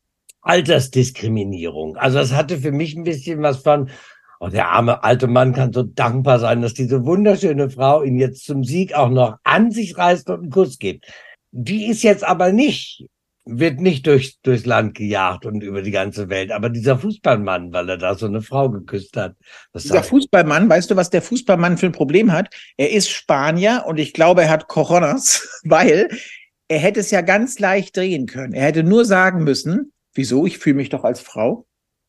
Altersdiskriminierung. Also das hatte für mich ein bisschen was von... Und der arme alte Mann kann so dankbar sein, dass diese wunderschöne Frau ihn jetzt zum Sieg auch noch an sich reißt und einen Kuss gibt. Die ist jetzt aber nicht wird nicht durch, durchs Land gejagt und über die ganze Welt. Aber dieser Fußballmann, weil er da so eine Frau geküsst hat. Dieser Fußballmann, weißt du, was der Fußballmann für ein Problem hat? Er ist Spanier und ich glaube, er hat Coronas, weil er hätte es ja ganz leicht drehen können. Er hätte nur sagen müssen, wieso, ich fühle mich doch als Frau.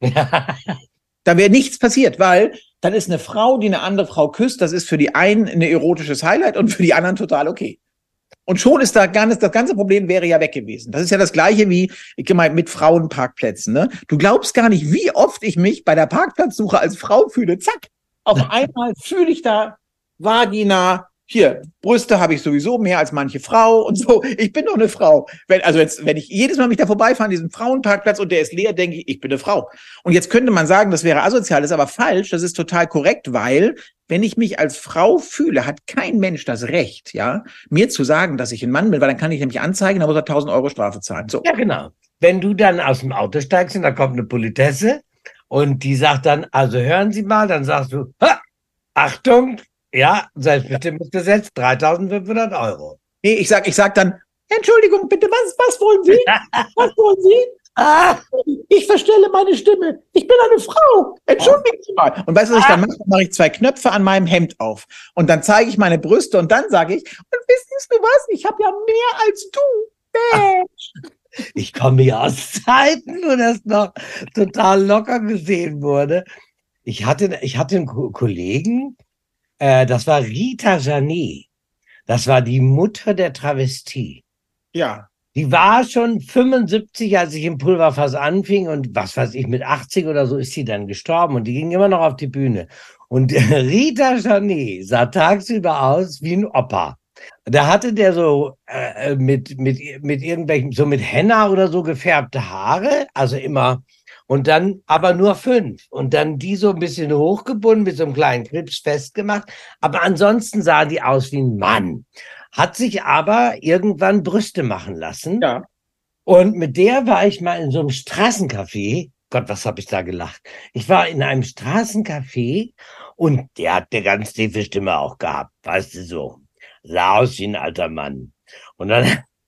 Da wäre nichts passiert, weil dann ist eine Frau, die eine andere Frau küsst, das ist für die einen ein erotisches Highlight und für die anderen total okay. Und schon ist da gar nicht, das ganze Problem wäre ja weg gewesen. Das ist ja das Gleiche wie, ich meine, mit Frauenparkplätzen, ne? Du glaubst gar nicht, wie oft ich mich bei der Parkplatzsuche als Frau fühle. Zack, auf einmal fühle ich da Vagina. Hier, Brüste habe ich sowieso mehr als manche Frau und so. Ich bin doch eine Frau. Wenn, also jetzt, wenn ich jedes Mal mich da vorbeifahre an diesem Frauenparkplatz und der ist leer, denke ich, ich bin eine Frau. Und jetzt könnte man sagen, das wäre asozial, das ist aber falsch. Das ist total korrekt, weil wenn ich mich als Frau fühle, hat kein Mensch das Recht, ja, mir zu sagen, dass ich ein Mann bin, weil dann kann ich nämlich anzeigen, da muss er tausend Euro Strafe zahlen. So. Ja, genau. Wenn du dann aus dem Auto steigst und da kommt eine Politesse und die sagt dann, also hören Sie mal, dann sagst du, ha, Achtung, ja, selbstbestimmtes Gesetz, dreitausendfünfhundert Euro. Nee, ich sag, ich sag dann, Entschuldigung, bitte, was, was wollen Sie? Was wollen Sie? Ah, ich verstelle meine Stimme. Ich bin eine Frau. Entschuldigen Sie mal. Und weißt du, was ich dann mache? Dann mache ich zwei Knöpfe an meinem Hemd auf. Und dann zeige ich meine Brüste und dann sage ich, und wissen du was? Ich habe ja mehr als du. Mensch. Ich komme ja aus Zeiten, wo das noch total locker gesehen wurde. Ich hatte, ich hatte einen Kollegen, äh, das war Rita Janet. Das war die Mutter der Travestie. Ja. Die war schon fünfundsiebzig, als ich im Pulverfass anfing und was weiß ich, mit achtzig oder so ist sie dann gestorben und die ging immer noch auf die Bühne. Und Rita Janet sah tagsüber aus wie ein Opa. Da hatte der so äh, mit, mit, mit irgendwelchen, so mit Henna oder so gefärbte Haare, also immer, und dann aber nur fünf. Und dann die so ein bisschen hochgebunden, mit so einem kleinen Clips festgemacht. Aber ansonsten sah die aus wie ein Mann. Hat sich aber irgendwann Brüste machen lassen. Ja. Und mit der war ich mal in so einem Straßencafé. Gott, was habe ich da gelacht. Ich war in einem Straßencafé und der hat eine ganz tiefe Stimme auch gehabt. Weißt du, so. Sah aus wie ein alter Mann. Und dann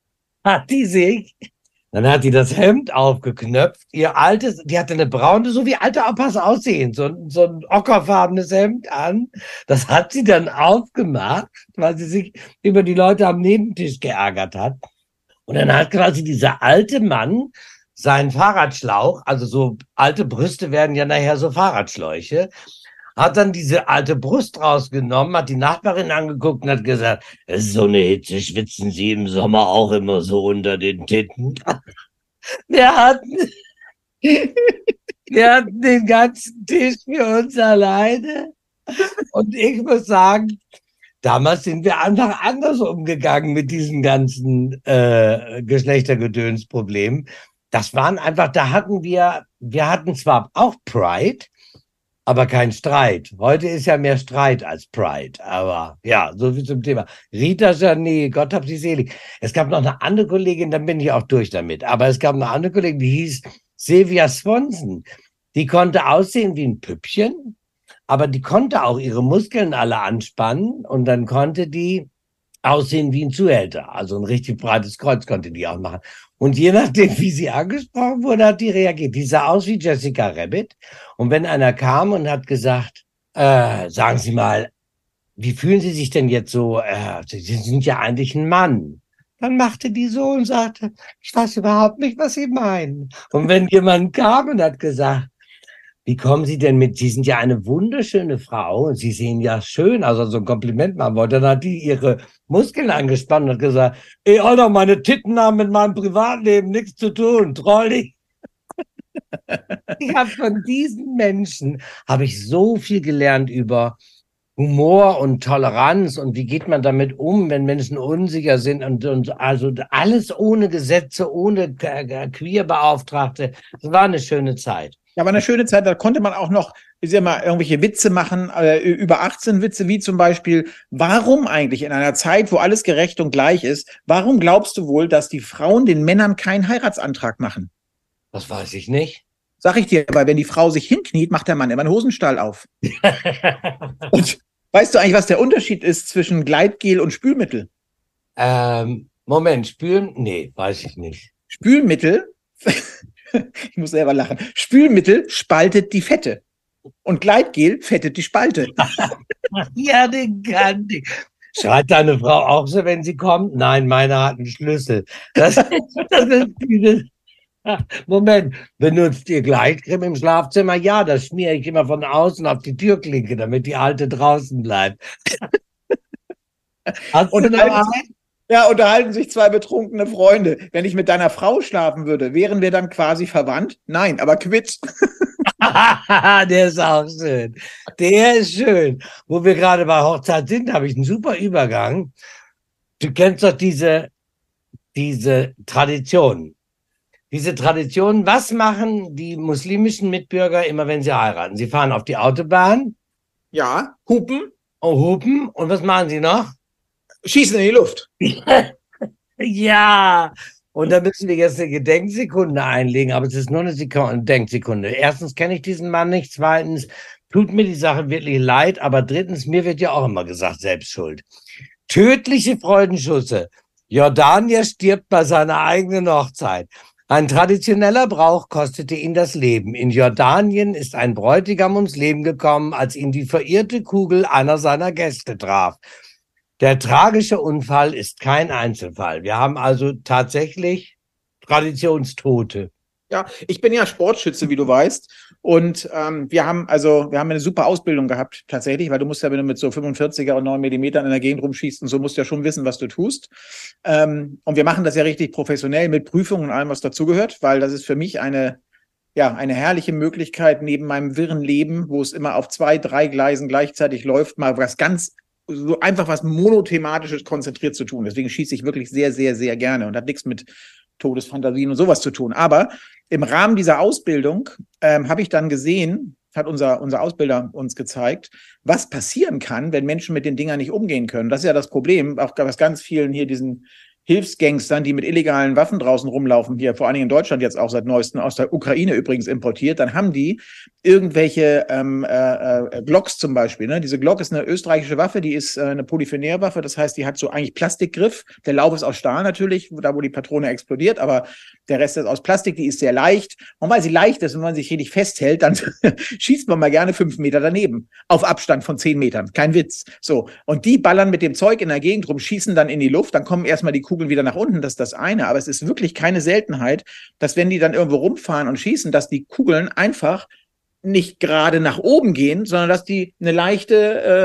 hat die sich, dann hat die das Hemd aufgeknöpft. Ihr altes, die hatte eine braune, so wie alte Opas aussehen, so, so ein ockerfarbenes Hemd an. Das hat sie dann aufgemacht, weil sie sich über die Leute am Nebentisch geärgert hat. Und dann hat quasi dieser alte Mann seinen Fahrradschlauch, also so alte Brüste werden ja nachher so Fahrradschläuche, hat dann diese alte Brust rausgenommen, hat die Nachbarin angeguckt und hat gesagt, so eine Hitze schwitzen Sie im Sommer auch immer so unter den Titten. Wir hatten, wir hatten den ganzen Tisch für uns alleine. Und ich muss sagen, damals sind wir einfach anders umgegangen mit diesen ganzen äh, Geschlechtergedönsproblemen. Das waren einfach, da hatten wir, wir hatten zwar auch Pride, aber kein Streit. Heute ist ja mehr Streit als Pride. Aber ja, so viel zum Thema. Rita Janet, Gott hab sie selig. Es gab noch eine andere Kollegin, dann bin ich auch durch damit. Aber es gab eine andere Kollegin, die hieß Sylvia Swanson. Die konnte aussehen wie ein Püppchen, aber die konnte auch ihre Muskeln alle anspannen und dann konnte die aussehen wie ein Zuhälter. Also ein richtig breites Kreuz konnte die auch machen. Und je nachdem, wie sie angesprochen wurde, hat die reagiert. Die sah aus wie Jessica Rabbit. Und wenn einer kam und hat gesagt, äh, sagen Sie mal, wie fühlen Sie sich denn jetzt so? Äh, Sie sind ja eigentlich ein Mann. Dann machte die so und sagte, ich weiß überhaupt nicht, was Sie meinen. Und wenn jemand kam und hat gesagt, wie kommen Sie denn mit, Sie sind ja eine wunderschöne Frau und Sie sehen ja schön, also so ein Kompliment machen wollte, dann hat die ihre Muskeln angespannt und gesagt, ey, Alter, meine Titten haben mit meinem Privatleben nichts zu tun, trollig. Ich habe von diesen Menschen, habe ich so viel gelernt über Humor und Toleranz und wie geht man damit um, wenn Menschen unsicher sind und, und also alles ohne Gesetze, ohne Queerbeauftragte. Es war eine schöne Zeit. Ja, aber eine schöne Zeit, da konnte man auch noch, ich sag mal, irgendwelche Witze machen, äh, über achtzehn Witze, wie zum Beispiel, warum eigentlich in einer Zeit, wo alles gerecht und gleich ist, warum glaubst du wohl, dass die Frauen den Männern keinen Heiratsantrag machen? Das weiß ich nicht. Sag ich dir, weil wenn die Frau sich hinkniet, macht der Mann immer einen Hosenstall auf. Und weißt du eigentlich, was der Unterschied ist zwischen Gleitgel und Spülmittel? Ähm, Moment, spülen? Nee, weiß ich nicht. Spülmittel, ich muss selber lachen, Spülmittel spaltet die Fette und Gleitgel fettet die Spalte. Ja, den kann ich. Schreit deine Frau auch so, wenn sie kommt? Nein, meine hat einen Schlüssel. Das, das ist dieses, Moment, benutzt ihr Gleitcreme im Schlafzimmer? Ja, das schmiere ich immer von außen auf die Türklinke, damit die alte draußen bleibt. Hast du noch einen? Ja, unterhalten sich zwei betrunkene Freunde. Wenn ich mit deiner Frau schlafen würde, wären wir dann quasi verwandt? Nein, aber quitt. Der ist auch schön. Der ist schön. Wo wir gerade bei Hochzeit sind, habe ich einen super Übergang. Du kennst doch diese, diese Tradition. Diese Tradition, was machen die muslimischen Mitbürger immer, wenn sie heiraten? Sie fahren auf die Autobahn. Ja, hupen. Oh, hupen. Und was machen sie noch? Schießen in die Luft. Ja. Und da müssen wir jetzt eine Gedenksekunde einlegen, aber es ist nur eine Gedenksekunde. Erstens kenne ich diesen Mann nicht. Zweitens tut mir die Sache wirklich leid. Aber drittens, mir wird ja auch immer gesagt, selbst schuld. Tödliche Freudenschüsse. Jordanier stirbt bei seiner eigenen Hochzeit. Ein traditioneller Brauch kostete ihn das Leben. In Jordanien ist ein Bräutigam ums Leben gekommen, als ihn die verirrte Kugel einer seiner Gäste traf. Der tragische Unfall ist kein Einzelfall. Wir haben also tatsächlich Traditionstote. Ja, ich bin ja Sportschütze, wie du weißt. Und ähm, wir haben also, wir haben eine super Ausbildung gehabt, tatsächlich, weil du musst ja, wenn du mit so fünfundvierziger und neun Millimeter in der Gegend rumschießt und so, musst du ja schon wissen, was du tust. Ähm, und wir machen das ja richtig professionell mit Prüfungen und allem, was dazugehört, weil das ist für mich eine, ja, eine herrliche Möglichkeit, neben meinem wirren Leben, wo es immer auf zwei, drei Gleisen gleichzeitig läuft, mal was ganz so einfach was monothematisches konzentriert zu tun. Deswegen schieße ich wirklich sehr, sehr, sehr gerne und hat nichts mit Todesfantasien und sowas zu tun. Aber im Rahmen dieser Ausbildung ähm, habe ich dann gesehen, hat unser, unser Ausbilder uns gezeigt, was passieren kann, wenn Menschen mit den Dingern nicht umgehen können. Das ist ja das Problem, auch was ganz vielen hier diesen Hilfsgangstern, die mit illegalen Waffen draußen rumlaufen, hier vor allen Dingen in Deutschland jetzt auch seit neuestem, aus der Ukraine übrigens importiert, dann haben die irgendwelche ähm, äh, Glocks zum Beispiel. Ne? Diese Glock ist eine österreichische Waffe, die ist äh, eine Polyphenärwaffe, das heißt, die hat so eigentlich Plastikgriff. Der Lauf ist aus Stahl natürlich, da wo die Patrone explodiert, aber der Rest ist aus Plastik, die ist sehr leicht. Und weil sie leicht ist und man sich richtig festhält, dann schießt man mal gerne fünf Meter daneben, auf Abstand von zehn Metern. Kein Witz. So. Und die ballern mit dem Zeug in der Gegend rum, schießen dann in die Luft, dann kommen erstmal die Kugeln wieder nach unten, das ist das eine. Aber es ist wirklich keine Seltenheit, dass wenn die dann irgendwo rumfahren und schießen, dass die Kugeln einfach nicht gerade nach oben gehen, sondern dass die eine leichte,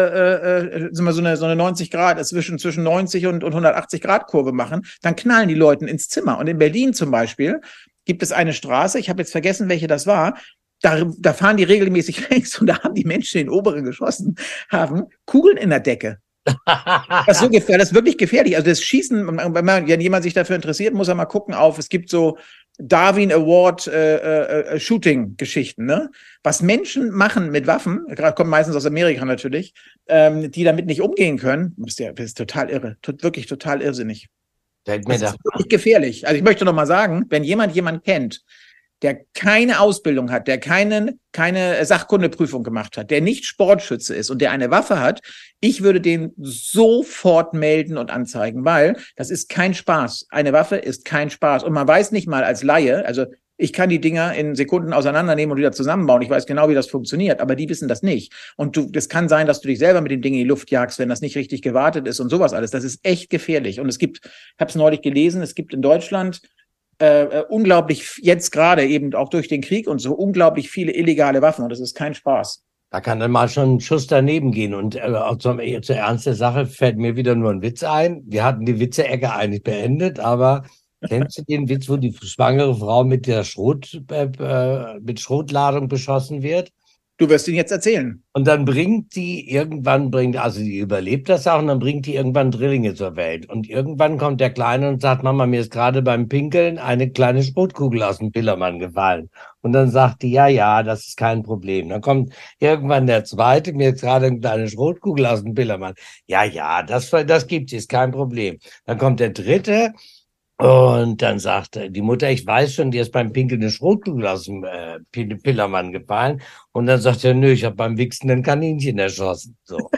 äh, äh, sind wir so eine so eine neunzig Grad, zwischen zwischen neunzig und, und hundertachtzig Grad Kurve machen, dann knallen die Leuten ins Zimmer. Und in Berlin zum Beispiel gibt es eine Straße, ich habe jetzt vergessen, welche das war, da, da fahren die regelmäßig längs und da haben die Menschen in den oberen Geschossen, haben Kugeln in der Decke. Das ist, so gefährlich, das ist wirklich gefährlich. Also das Schießen, wenn, man, wenn jemand sich dafür interessiert, muss er mal gucken auf, es gibt so Darwin Award äh, äh, Shooting-Geschichten, ne? Was Menschen machen mit Waffen, kommt meistens aus Amerika natürlich, ähm, die damit nicht umgehen können, das ist, ja, das ist total irre, Tot, wirklich total irrsinnig. Das ist wirklich gefährlich. Also ich möchte noch mal sagen, wenn jemand jemanden kennt, der keine Ausbildung hat, der keinen, keine Sachkundeprüfung gemacht hat, der nicht Sportschütze ist und der eine Waffe hat, ich würde den sofort melden und anzeigen, weil das ist kein Spaß. Eine Waffe ist kein Spaß. Und man weiß nicht mal als Laie, also ich kann die Dinger in Sekunden auseinandernehmen und wieder zusammenbauen. Ich weiß genau, wie das funktioniert, aber die wissen das nicht. Und du, das kann sein, dass du dich selber mit dem Ding in die Luft jagst, wenn das nicht richtig gewartet ist und sowas alles. Das ist echt gefährlich. Und es gibt, ich habe es neulich gelesen, es gibt in Deutschland Äh, unglaublich, jetzt gerade eben auch durch den Krieg und so, unglaublich viele illegale Waffen und das ist kein Spaß. Da kann dann mal schon ein Schuss daneben gehen und äh, auch zum, zur Ernst der Sache fällt mir wieder nur ein Witz ein. Wir hatten die Witze-Ecke eigentlich beendet, aber kennst du den Witz, wo die schwangere Frau mit der Schrot, äh, mit Schrotladung beschossen wird? Du wirst ihn jetzt erzählen. Und dann bringt die irgendwann, bringt, also die überlebt das auch und dann bringt die irgendwann Drillinge zur Welt. Und irgendwann kommt der Kleine und sagt, Mama, mir ist gerade beim Pinkeln eine kleine Schrotkugel aus dem Pillermann gefallen. Und dann sagt die, ja, ja, das ist kein Problem. Dann kommt irgendwann der Zweite, mir ist gerade eine kleine Schrotkugel aus dem Pillermann. Ja, ja, das, das gibt's, ist kein Problem. Dann kommt der Dritte. Und dann sagt die Mutter, ich weiß schon, dir ist beim Pinkeln eine Schrotkugel aus dem äh, Pillermann gefallen. Und dann sagt er, nö, ich habe beim Wichsen ein Kaninchen erschossen. So.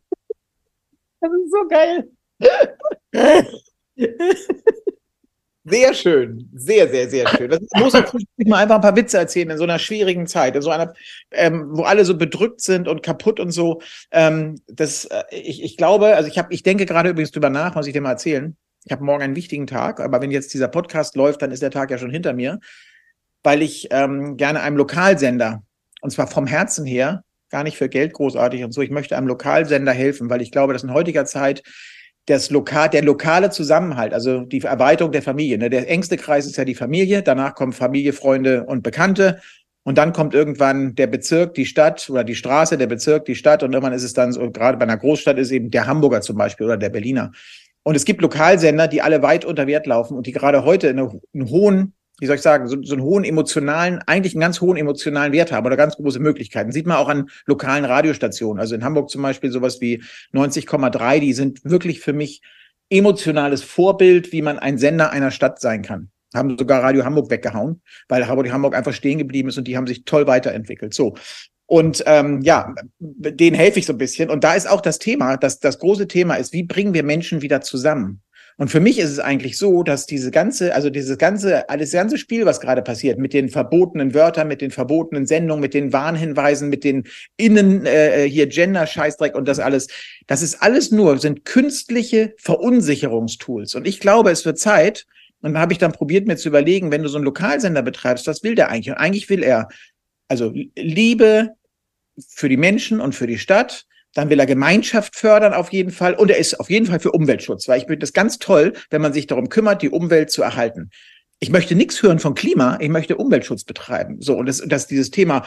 Das ist so geil. Sehr schön, sehr, sehr, sehr schön. Das muss ich mal einfach ein paar Witze erzählen in so einer schwierigen Zeit, in so einer, ähm, wo alle so bedrückt sind und kaputt und so. Ähm, das, äh, ich, ich glaube, also ich habe, ich denke gerade übrigens drüber nach, muss ich dir mal erzählen. Ich habe morgen einen wichtigen Tag, aber wenn jetzt dieser Podcast läuft, dann ist der Tag ja schon hinter mir, weil ich ähm, gerne einem Lokalsender, und zwar vom Herzen her, gar nicht für Geld großartig und so, ich möchte einem Lokalsender helfen, weil ich glaube, dass in heutiger Zeit das Lokal, der lokale Zusammenhalt, also die Erweiterung der Familie. Ne? Der engste Kreis ist ja die Familie, danach kommen Familie, Freunde und Bekannte und dann kommt irgendwann der Bezirk, die Stadt oder die Straße, der Bezirk, die Stadt und irgendwann ist es dann so, gerade bei einer Großstadt ist eben der Hamburger zum Beispiel oder der Berliner. Und es gibt Lokalsender, die alle weit unter Wert laufen und die gerade heute eine, einen hohen, wie soll ich sagen, so, so einen hohen emotionalen, eigentlich einen ganz hohen emotionalen Wert haben oder ganz große Möglichkeiten. Sieht man auch an lokalen Radiostationen. Also in Hamburg zum Beispiel sowas wie neunzig Komma drei, die sind wirklich für mich emotionales Vorbild, wie man ein Sender einer Stadt sein kann. Haben sogar Radio Hamburg weggehauen, weil Radio Hamburg einfach stehen geblieben ist und die haben sich toll weiterentwickelt. So. Und ähm, ja, denen helfe ich so ein bisschen. Und da ist auch das Thema, das, das große Thema ist, wie bringen wir Menschen wieder zusammen? Und für mich ist es eigentlich so, dass diese ganze, also dieses ganze, alles ganze Spiel, was gerade passiert, mit den verbotenen Wörtern, mit den verbotenen Sendungen, mit den Warnhinweisen, mit den Innen, äh, hier Gender-Scheißdreck und das alles, das ist alles nur, sind künstliche Verunsicherungstools. Und ich glaube, es wird Zeit, und da habe ich dann probiert, mir zu überlegen, wenn du so einen Lokalsender betreibst, was will der eigentlich? Und eigentlich will er, also Liebe für die Menschen und für die Stadt. Dann will er Gemeinschaft fördern auf jeden Fall. Und er ist auf jeden Fall für Umweltschutz, weil ich finde das ganz toll, wenn man sich darum kümmert, die Umwelt zu erhalten. Ich möchte nichts hören von Klima, ich möchte Umweltschutz betreiben. So, und das, das dieses Thema,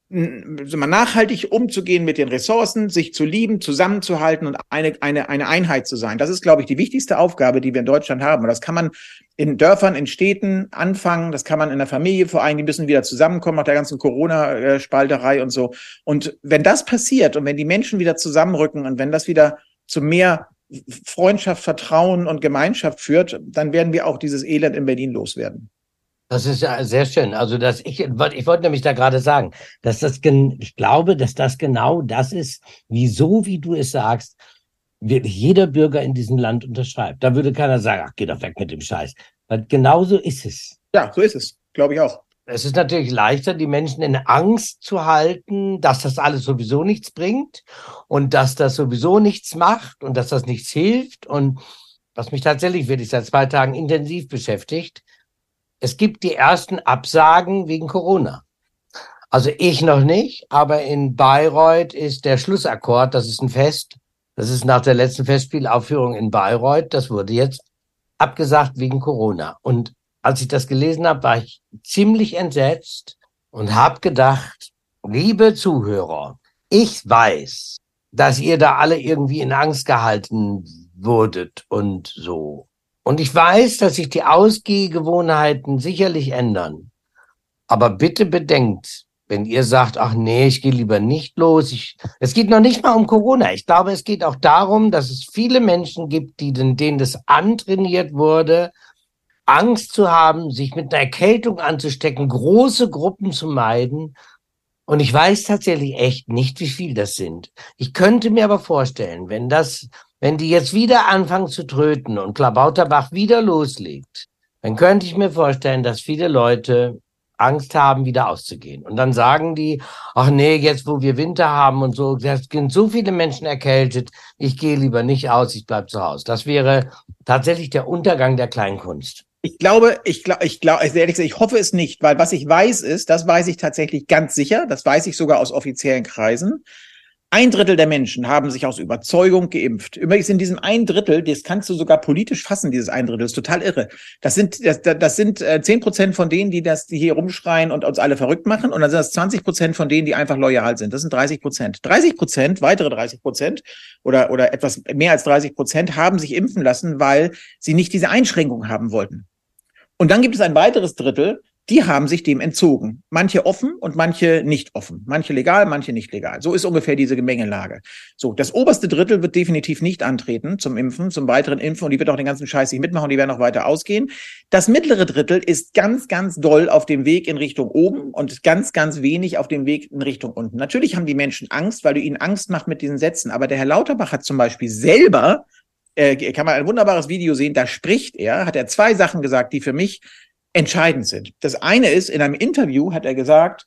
mh, nachhaltig umzugehen mit den Ressourcen, sich zu lieben, zusammenzuhalten und eine, eine, eine Einheit zu sein. Das ist, glaube ich, die wichtigste Aufgabe, die wir in Deutschland haben. Und das kann man in Dörfern, in Städten anfangen. Das kann man in der Familie vor allem, die müssen wieder zusammenkommen nach der ganzen Corona-Spalterei und so. Und wenn das passiert und wenn die Menschen wieder zusammenrücken und wenn das wieder zu mehr Freundschaft, Vertrauen und Gemeinschaft führt, dann werden wir auch dieses Elend in Berlin loswerden. Das ist ja sehr schön. Also, dass ich, ich wollte nämlich da gerade sagen, dass das, ich glaube, dass das genau das ist, wieso, wie du es sagst, wirklich jeder Bürger in diesem Land unterschreibt. Da würde keiner sagen, ach, geh doch weg mit dem Scheiß. Weil genauso ist es. Ja, so ist es. Glaube ich auch. Es ist natürlich leichter, die Menschen in Angst zu halten, dass das alles sowieso nichts bringt und dass das sowieso nichts macht und dass das nichts hilft. Und was mich tatsächlich wirklich seit zwei Tagen intensiv beschäftigt, es gibt die ersten Absagen wegen Corona. Also ich noch nicht, aber in Bayreuth ist der Schlussakkord, das ist ein Fest, das ist nach der letzten Festspielaufführung in Bayreuth, das wurde jetzt abgesagt wegen Corona. Und als ich das gelesen habe, war ich ziemlich entsetzt und habe gedacht, liebe Zuhörer, ich weiß, dass ihr da alle irgendwie in Angst gehalten wurdet und so. Und ich weiß, dass sich die Ausgehgewohnheiten sicherlich ändern. Aber bitte bedenkt, wenn ihr sagt, ach nee, ich gehe lieber nicht los. Ich, es geht noch nicht mal um Corona. Ich glaube, es geht auch darum, dass es viele Menschen gibt, die, denen das antrainiert wurde, Angst zu haben, sich mit einer Erkältung anzustecken, große Gruppen zu meiden. Und ich weiß tatsächlich echt nicht, wie viel das sind. Ich könnte mir aber vorstellen, wenn das, wenn die jetzt wieder anfangen zu tröten und Klabauterbach wieder loslegt, dann könnte ich mir vorstellen, dass viele Leute Angst haben, wieder auszugehen. Und dann sagen die, ach nee, jetzt wo wir Winter haben und so, da sind so viele Menschen erkältet, ich gehe lieber nicht aus, ich bleib zu Hause. Das wäre tatsächlich der Untergang der Kleinkunst. Ich glaube, ich glaube, ich glaube, also ehrlich gesagt, ich hoffe es nicht, weil was ich weiß ist, das weiß ich tatsächlich ganz sicher, das weiß ich sogar aus offiziellen Kreisen. Ein Drittel der Menschen haben sich aus Überzeugung geimpft. Übrigens in diesem ein Drittel, das kannst du sogar politisch fassen, dieses ein Drittel, das ist total irre. Das sind, das, das sind äh, zehn Prozent von denen, die das, die hier rumschreien und uns alle verrückt machen. Und dann sind das zwanzig Prozent von denen, die einfach loyal sind. Das sind dreißig Prozent. dreißig Prozent, weitere dreißig Prozent oder, oder etwas mehr als dreißig Prozent haben sich impfen lassen, weil sie nicht diese Einschränkung haben wollten. Und dann gibt es ein weiteres Drittel, die haben sich dem entzogen. Manche offen und manche nicht offen. Manche legal, manche nicht legal. So ist ungefähr diese Gemengelage. So, das oberste Drittel wird definitiv nicht antreten zum Impfen, zum weiteren Impfen. Und die wird auch den ganzen Scheiß nicht mitmachen. Die werden auch weiter ausgehen. Das mittlere Drittel ist ganz, ganz doll auf dem Weg in Richtung oben und ganz, ganz wenig auf dem Weg in Richtung unten. Natürlich haben die Menschen Angst, weil du ihnen Angst machst mit diesen Sätzen. Aber der Herr Lauterbach hat zum Beispiel selber äh, kann man ein wunderbares Video sehen, da spricht er, hat er zwei Sachen gesagt, die für mich entscheidend sind. Das eine ist, in einem Interview hat er gesagt,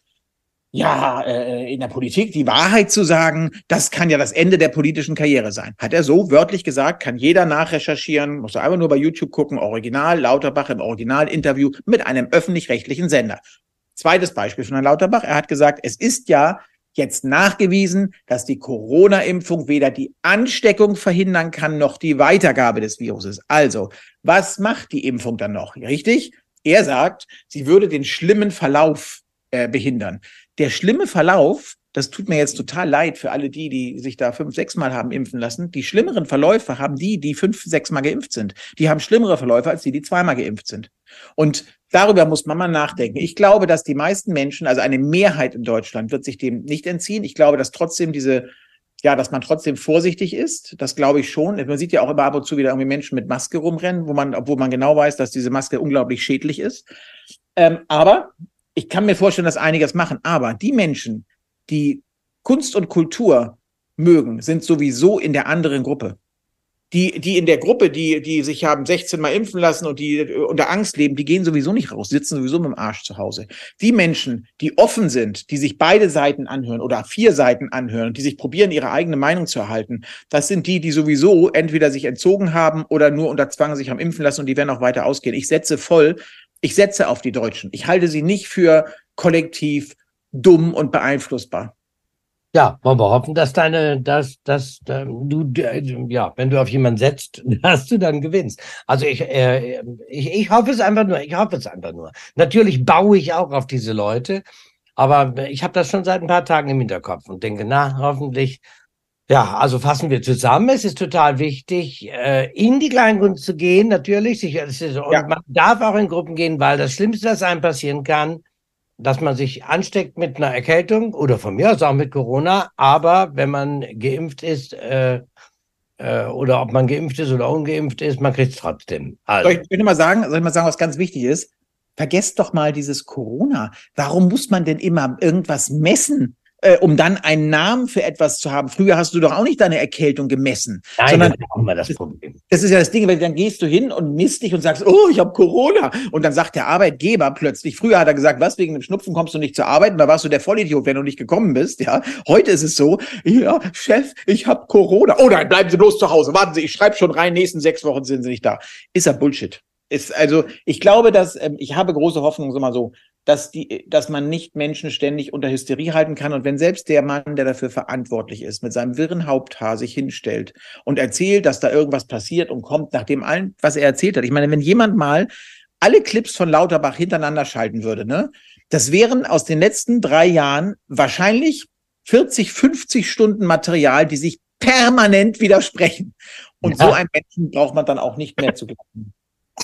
ja, äh, in der Politik die Wahrheit zu sagen, das kann ja das Ende der politischen Karriere sein. Hat er so wörtlich gesagt, kann jeder nachrecherchieren, muss er einfach nur bei YouTube gucken, Original, Lauterbach im Originalinterview mit einem öffentlich-rechtlichen Sender. Zweites Beispiel von Herrn Lauterbach, er hat gesagt, es ist ja jetzt nachgewiesen, dass die Corona-Impfung weder die Ansteckung verhindern kann, noch die Weitergabe des Viruses. Also, was macht die Impfung dann noch? Richtig? Er sagt, sie würde den schlimmen Verlauf äh, behindern. Der schlimme Verlauf, das tut mir jetzt total leid für alle die, die sich da fünf, sechs Mal haben impfen lassen. Die schlimmeren Verläufe haben die, die fünf, sechs Mal geimpft sind. Die haben schlimmere Verläufe als die, die zweimal geimpft sind. Und darüber muss man mal nachdenken. Ich glaube, dass die meisten Menschen, also eine Mehrheit in Deutschland, wird sich dem nicht entziehen. Ich glaube, dass trotzdem diese, ja, dass man trotzdem vorsichtig ist. Das glaube ich schon. Man sieht ja auch immer ab und zu wieder irgendwie Menschen mit Maske rumrennen, wo man, obwohl man genau weiß, dass diese Maske unglaublich schädlich ist. Ähm, aber ich kann mir vorstellen, dass einiges machen. Aber die Menschen, die Kunst und Kultur mögen, sind sowieso in der anderen Gruppe. Die, die in der Gruppe, die, die sich haben sechzehn Mal impfen lassen und die unter Angst leben, die gehen sowieso nicht raus, sitzen sowieso mit dem Arsch zu Hause. Die Menschen, die offen sind, die sich beide Seiten anhören oder vier Seiten anhören, die sich probieren, ihre eigene Meinung zu erhalten, das sind die, die sowieso entweder sich entzogen haben oder nur unter Zwang sich haben impfen lassen und die werden auch weiter ausgehen. Ich setze voll, ich setze auf die Deutschen. Ich halte sie nicht für kollektiv dumm und beeinflussbar. Ja, wollen wir hoffen, dass deine, dass, dass äh, du, äh, ja, wenn du auf jemanden setzt, dass du dann gewinnst. Also ich, äh, ich, ich hoffe es einfach nur, ich hoffe es einfach nur. Natürlich baue ich auch auf diese Leute, aber ich habe das schon seit ein paar Tagen im Hinterkopf und denke, na, hoffentlich, ja, also fassen wir zusammen. Es ist total wichtig, äh, in die Kleinkunst zu gehen, natürlich. Sicher, es ist, und ja. Man darf auch in Gruppen gehen, weil das Schlimmste, was einem passieren kann, dass man sich ansteckt mit einer Erkältung oder von mir aus auch mit Corona, aber wenn man geimpft ist äh, äh, oder ob man geimpft ist oder ungeimpft ist, man kriegt es trotzdem. Also. Soll ich, soll ich mal sagen, soll ich mal sagen, was ganz wichtig ist? Vergesst doch mal dieses Corona. Warum muss man denn immer irgendwas messen, äh, um dann einen Namen für etwas zu haben? Früher hast du doch auch nicht deine Erkältung gemessen. Nein, sondern das ist auch immer das Problem. Das ist ja das Ding, weil dann gehst du hin und misst dich und sagst, oh, ich habe Corona. Und dann sagt der Arbeitgeber plötzlich, früher hat er gesagt, was, wegen dem Schnupfen kommst du nicht zur Arbeit? Und da warst du der Vollidiot, wenn du nicht gekommen bist. Ja, heute ist es so, ja, Chef, ich habe Corona. Oh nein, bleiben Sie bloß zu Hause. Warten Sie, ich schreibe schon rein, nächsten sechs Wochen sind Sie nicht da. Ist ja Bullshit. Ist also, ich glaube, dass, ähm, ich habe große Hoffnung, so mal so, dass die, dass man nicht Menschen ständig unter Hysterie halten kann. Und wenn selbst der Mann, der dafür verantwortlich ist, mit seinem wirren Haupthaar sich hinstellt und erzählt, dass da irgendwas passiert und kommt nach dem allen, was er erzählt hat. Ich meine, wenn jemand mal alle Clips von Lauterbach hintereinander schalten würde, ne, das wären aus den letzten drei Jahren wahrscheinlich vierzig, fünfzig Stunden Material, die sich permanent widersprechen. Und ja. So einen Menschen braucht man dann auch nicht mehr zu glauben.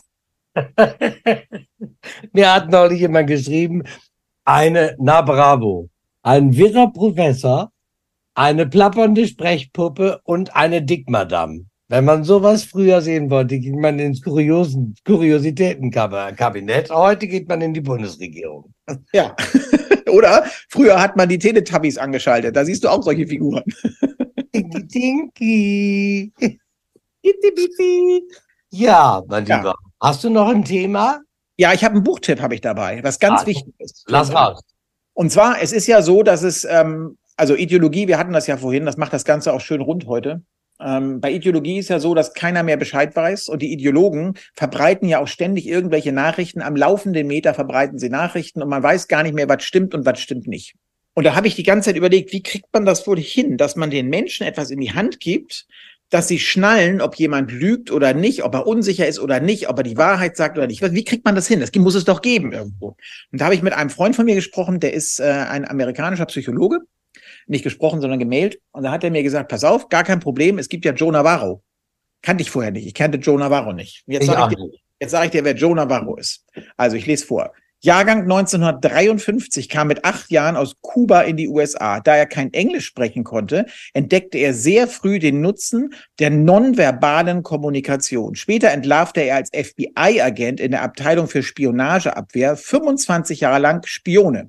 Mir hat neulich jemand geschrieben, eine, na bravo, ein wirrer Professor, eine plappernde Sprechpuppe und eine Dickmadame. Wenn man sowas früher sehen wollte, ging man ins Kuriosen, Kuriositätenkabinett. Heute geht man in die Bundesregierung. Ja, oder früher hat man die Teletubbies angeschaltet. Da siehst du auch solche Figuren. Tinky, tinky. Bitti, bitti. Ja, mein ja. Lieber. Hast du noch ein Thema? Ja, ich habe einen Buchtipp, habe ich dabei, was ganz ah, wichtig ist. Lass raus. Und zwar, es ist ja so, dass es, ähm, also Ideologie, wir hatten das ja vorhin, das macht das Ganze auch schön rund heute. Ähm, bei Ideologie ist ja so, dass keiner mehr Bescheid weiß und die Ideologen verbreiten ja auch ständig irgendwelche Nachrichten. Am laufenden Meter verbreiten sie Nachrichten und man weiß gar nicht mehr, was stimmt und was stimmt nicht. Und da habe ich die ganze Zeit überlegt, wie kriegt man das wohl hin, dass man den Menschen etwas in die Hand gibt, dass sie schnallen, ob jemand lügt oder nicht, ob er unsicher ist oder nicht, ob er die Wahrheit sagt oder nicht. Wie kriegt man das hin? Das muss es doch geben irgendwo. Und da habe ich mit einem Freund von mir gesprochen, der ist äh, ein amerikanischer Psychologe, nicht gesprochen, sondern gemailt. Und da hat er mir gesagt, pass auf, gar kein Problem, es gibt ja Joe Navarro. Kannte ich vorher nicht, ich kannte Joe Navarro nicht. Jetzt sage ich, dir, sag ich dir, wer Joe Navarro ist. Also ich lese vor. Jahrgang neunzehnhundertdreiundfünfzig, kam mit acht Jahren aus Kuba in die U S A. Da er kein Englisch sprechen konnte, entdeckte er sehr früh den Nutzen der nonverbalen Kommunikation. Später entlarvte er als F B I-Agent in der Abteilung für Spionageabwehr fünfundzwanzig Jahre lang Spione.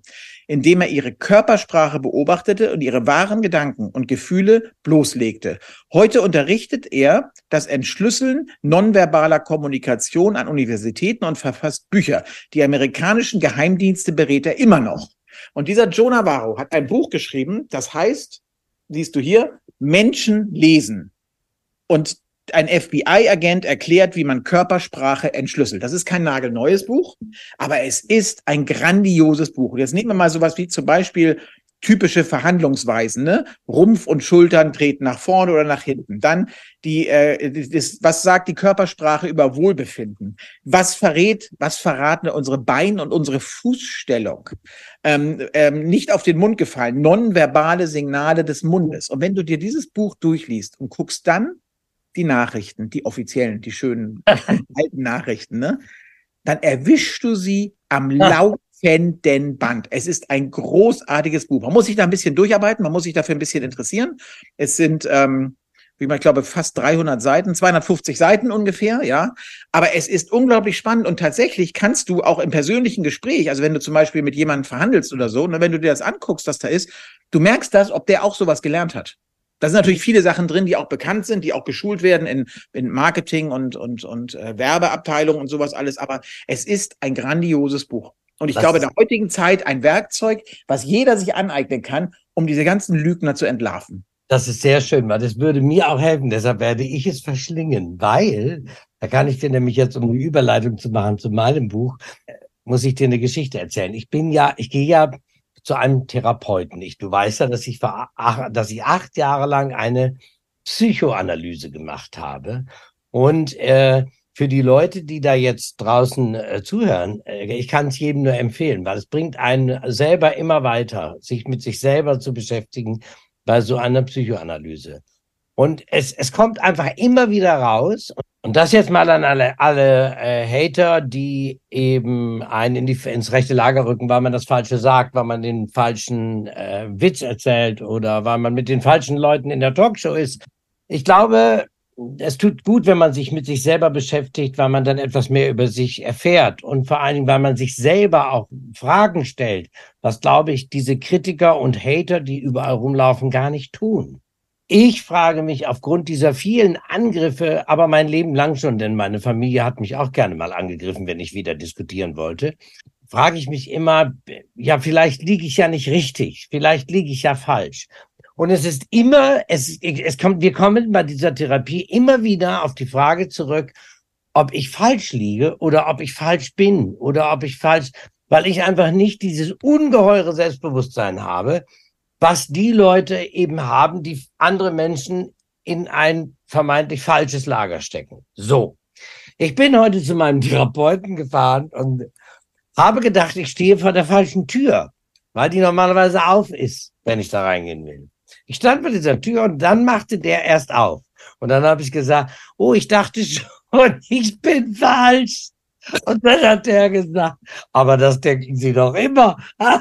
indem er ihre Körpersprache beobachtete und ihre wahren Gedanken und Gefühle bloßlegte. Heute unterrichtet er das Entschlüsseln nonverbaler Kommunikation an Universitäten und verfasst Bücher. Die amerikanischen Geheimdienste berät er immer noch. Und dieser Joe Navarro hat ein Buch geschrieben, das heißt, siehst du hier, Menschen lesen. Und ein F B I-Agent erklärt, wie man Körpersprache entschlüsselt. Das ist kein nagelneues Buch, aber es ist ein grandioses Buch. Und jetzt nehmen wir mal sowas wie zum Beispiel typische Verhandlungsweisen, ne? Rumpf und Schultern treten nach vorne oder nach hinten. Dann die, äh, das, was sagt die Körpersprache über Wohlbefinden? Was verrät, was verraten unsere Beine und unsere Fußstellung? Ähm, ähm, nicht auf den Mund gefallen, nonverbale Signale des Mundes. Und wenn du dir dieses Buch durchliest und guckst dann die Nachrichten, die offiziellen, die schönen alten Nachrichten, ne? Dann erwischst du sie am laufenden Band. Es ist ein großartiges Buch. Man muss sich da ein bisschen durcharbeiten, man muss sich dafür ein bisschen interessieren. Es sind, ähm, wie man, ich glaube, fast dreihundert Seiten, zweihundertfünfzig Seiten ungefähr, ja. Aber es ist unglaublich spannend und tatsächlich kannst du auch im persönlichen Gespräch, also wenn du zum Beispiel mit jemandem verhandelst oder so, und wenn du dir das anguckst, was da ist, du merkst das, ob der auch sowas gelernt hat. Da sind natürlich viele Sachen drin, die auch bekannt sind, die auch geschult werden in, in Marketing und, und, und äh, Werbeabteilung und sowas alles. Aber es ist ein grandioses Buch. Und ich das glaube, in der heutigen Zeit ein Werkzeug, was jeder sich aneignen kann, um diese ganzen Lügner zu entlarven. Das ist sehr schön, weil das würde mir auch helfen. Deshalb werde ich es verschlingen, weil, da kann ich dir nämlich jetzt, um eine Überleitung zu machen zu meinem Buch, muss ich dir eine Geschichte erzählen. Ich bin ja, ich gehe ja zu einem Therapeuten. Ich, du weißt ja, dass ich, dass ich acht Jahre lang eine Psychoanalyse gemacht habe. Und äh, für die Leute, die da jetzt draußen äh, zuhören, äh, ich kann es jedem nur empfehlen, weil es bringt einen selber immer weiter, sich mit sich selber zu beschäftigen bei so einer Psychoanalyse. Und es, es kommt einfach immer wieder raus. Und das jetzt mal an alle, alle äh, Hater, die eben einen in die, ins rechte Lager rücken, weil man das Falsche sagt, weil man den falschen äh, Witz erzählt oder weil man mit den falschen Leuten in der Talkshow ist. Ich glaube, es tut gut, wenn man sich mit sich selber beschäftigt, weil man dann etwas mehr über sich erfährt und vor allen Dingen, weil man sich selber auch Fragen stellt, was, glaube ich, diese Kritiker und Hater, die überall rumlaufen, gar nicht tun. Ich frage mich aufgrund dieser vielen Angriffe, aber mein Leben lang schon, denn meine Familie hat mich auch gerne mal angegriffen, wenn ich wieder diskutieren wollte, frage ich mich immer, ja, vielleicht liege ich ja nicht richtig, vielleicht liege ich ja falsch. Und es ist immer, es, es kommt, wir kommen bei dieser Therapie immer wieder auf die Frage zurück, ob ich falsch liege oder ob ich falsch bin oder ob ich falsch, weil ich einfach nicht dieses ungeheure Selbstbewusstsein habe, was die Leute eben haben, die andere Menschen in ein vermeintlich falsches Lager stecken. So, ich bin heute zu meinem Therapeuten gefahren und habe gedacht, ich stehe vor der falschen Tür, weil die normalerweise auf ist, wenn ich da reingehen will. Ich stand bei dieser Tür und dann machte der erst auf. Und dann habe ich gesagt, oh, ich dachte schon, ich bin falsch. Und dann hat der gesagt, aber das denken Sie doch immer.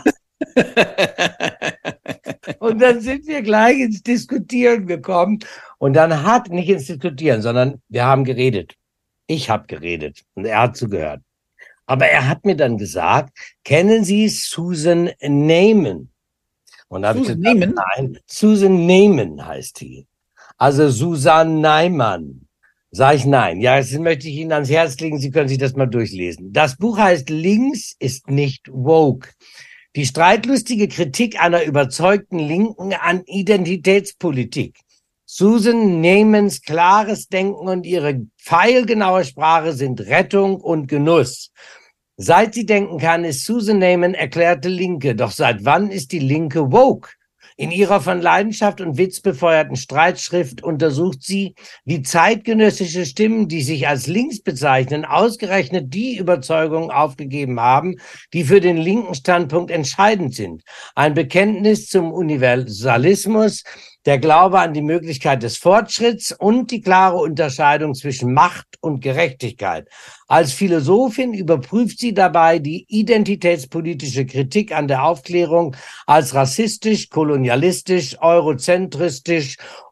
Und dann sind wir gleich ins Diskutieren gekommen. Und dann hat, nicht ins Diskutieren, sondern wir haben geredet. Ich habe geredet und er hat zugehört. Aber er hat mir dann gesagt, kennen Sie Susan Neiman? Und da habe ich gesagt, Neiman? Nein, Susan Neiman heißt die. Also Susan Neiman. Sag ich nein. Ja, jetzt möchte ich Ihnen ans Herz legen, Sie können sich das mal durchlesen. Das Buch heißt Links ist nicht woke. Die streitlustige Kritik einer überzeugten Linken an Identitätspolitik. Susan Neimans klares Denken und ihre pfeilgenaue Sprache sind Rettung und Genuss. Seit sie denken kann, ist Susan Neiman erklärte Linke. Doch seit wann ist die Linke woke? In ihrer von Leidenschaft und Witz befeuerten Streitschrift untersucht sie, wie zeitgenössische Stimmen, die sich als links bezeichnen, ausgerechnet die Überzeugungen aufgegeben haben, die für den linken Standpunkt entscheidend sind. Ein Bekenntnis zum Universalismus, der Glaube an die Möglichkeit des Fortschritts und die klare Unterscheidung zwischen Macht und Gerechtigkeit. Als Philosophin überprüft sie dabei die identitätspolitische Kritik an der Aufklärung als rassistisch, kolonialistisch, eurozentristisch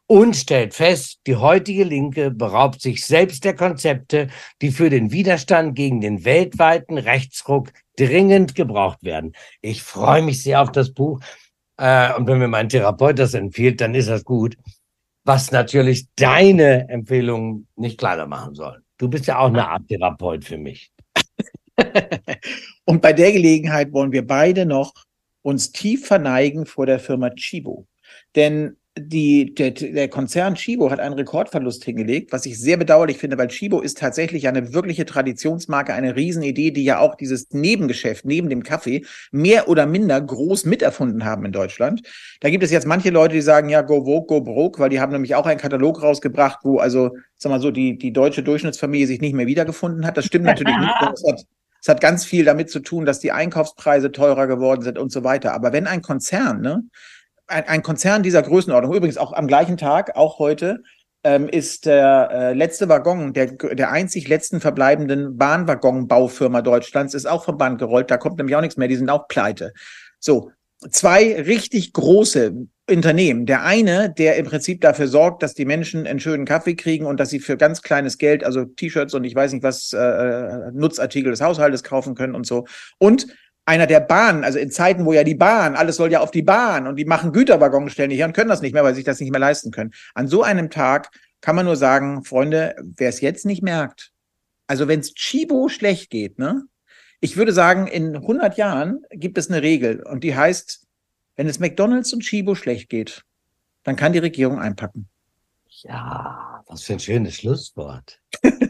und stellt fest, die heutige Linke beraubt sich selbst der Konzepte, die für den Widerstand gegen den weltweiten Rechtsruck dringend gebraucht werden. Ich freue mich sehr auf das Buch. Äh, und wenn mir mein Therapeut das empfiehlt, dann ist das gut. Was natürlich deine Empfehlungen nicht kleiner machen soll. Du bist ja auch eine Art Therapeut für mich. Und bei der Gelegenheit wollen wir beide noch uns tief verneigen vor der Firma Tchibo. Denn die, der, der Konzern Tchibo hat einen Rekordverlust hingelegt, was ich sehr bedauerlich finde, weil Tchibo ist tatsächlich eine wirkliche Traditionsmarke, eine Riesenidee, die ja auch dieses Nebengeschäft neben dem Kaffee mehr oder minder groß miterfunden haben in Deutschland. Da gibt es jetzt manche Leute, die sagen, ja, go woke, go broke, weil die haben nämlich auch einen Katalog rausgebracht, wo also, sag mal so, die, die deutsche Durchschnittsfamilie sich nicht mehr wiedergefunden hat. Das stimmt natürlich nicht. Das hat, das hat ganz viel damit zu tun, dass die Einkaufspreise teurer geworden sind und so weiter. Aber wenn ein Konzern, ne, Ein, ein Konzern dieser Größenordnung, übrigens auch am gleichen Tag, auch heute, ähm, ist der äh, letzte Waggon, der, der einzig letzten verbleibenden Bahnwaggonbaufirma Deutschlands, ist auch vom Band gerollt, da kommt nämlich auch nichts mehr, die sind auch pleite. So, zwei richtig große Unternehmen. Der eine, der im Prinzip dafür sorgt, dass die Menschen einen schönen Kaffee kriegen und dass sie für ganz kleines Geld, also T-Shirts und ich weiß nicht was, äh, Nutzartikel des Haushaltes kaufen können und so. Und einer der Bahnen, also in Zeiten, wo ja die Bahn, alles soll ja auf die Bahn und die machen Güterwaggons, stellen die her und können das nicht mehr, weil sie sich das nicht mehr leisten können. An so einem Tag kann man nur sagen, Freunde, wer es jetzt nicht merkt, also wenn es Tchibo schlecht geht, ne, ich würde sagen, in hundert Jahren gibt es eine Regel und die heißt, wenn es McDonald's und Tchibo schlecht geht, dann kann die Regierung einpacken. Ja, was für ein schönes Schlusswort.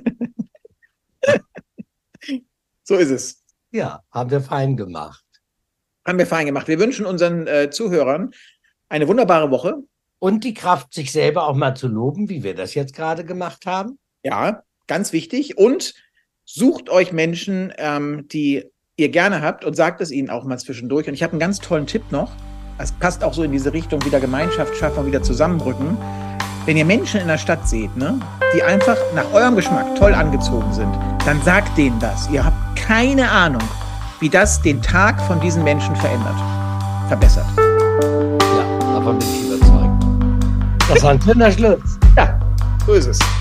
So ist es. Ja, haben wir fein gemacht. Haben wir fein gemacht. Wir wünschen unseren äh, Zuhörern eine wunderbare Woche. Und die Kraft, sich selber auch mal zu loben, wie wir das jetzt gerade gemacht haben. Ja, ganz wichtig. Und sucht euch Menschen, ähm, die ihr gerne habt und sagt es ihnen auch mal zwischendurch. Und ich habe einen ganz tollen Tipp noch. Das passt auch so in diese Richtung, wieder Gemeinschaft schaffen und wieder zusammenrücken. Wenn ihr Menschen in der Stadt seht, ne, die einfach nach eurem Geschmack toll angezogen sind, dann sagt denen das. Ihr habt keine Ahnung, wie das den Tag von diesen Menschen verändert, verbessert. Ja, davon bin ich überzeugt. Das war ein schöner Schluss. Ja, so ist es.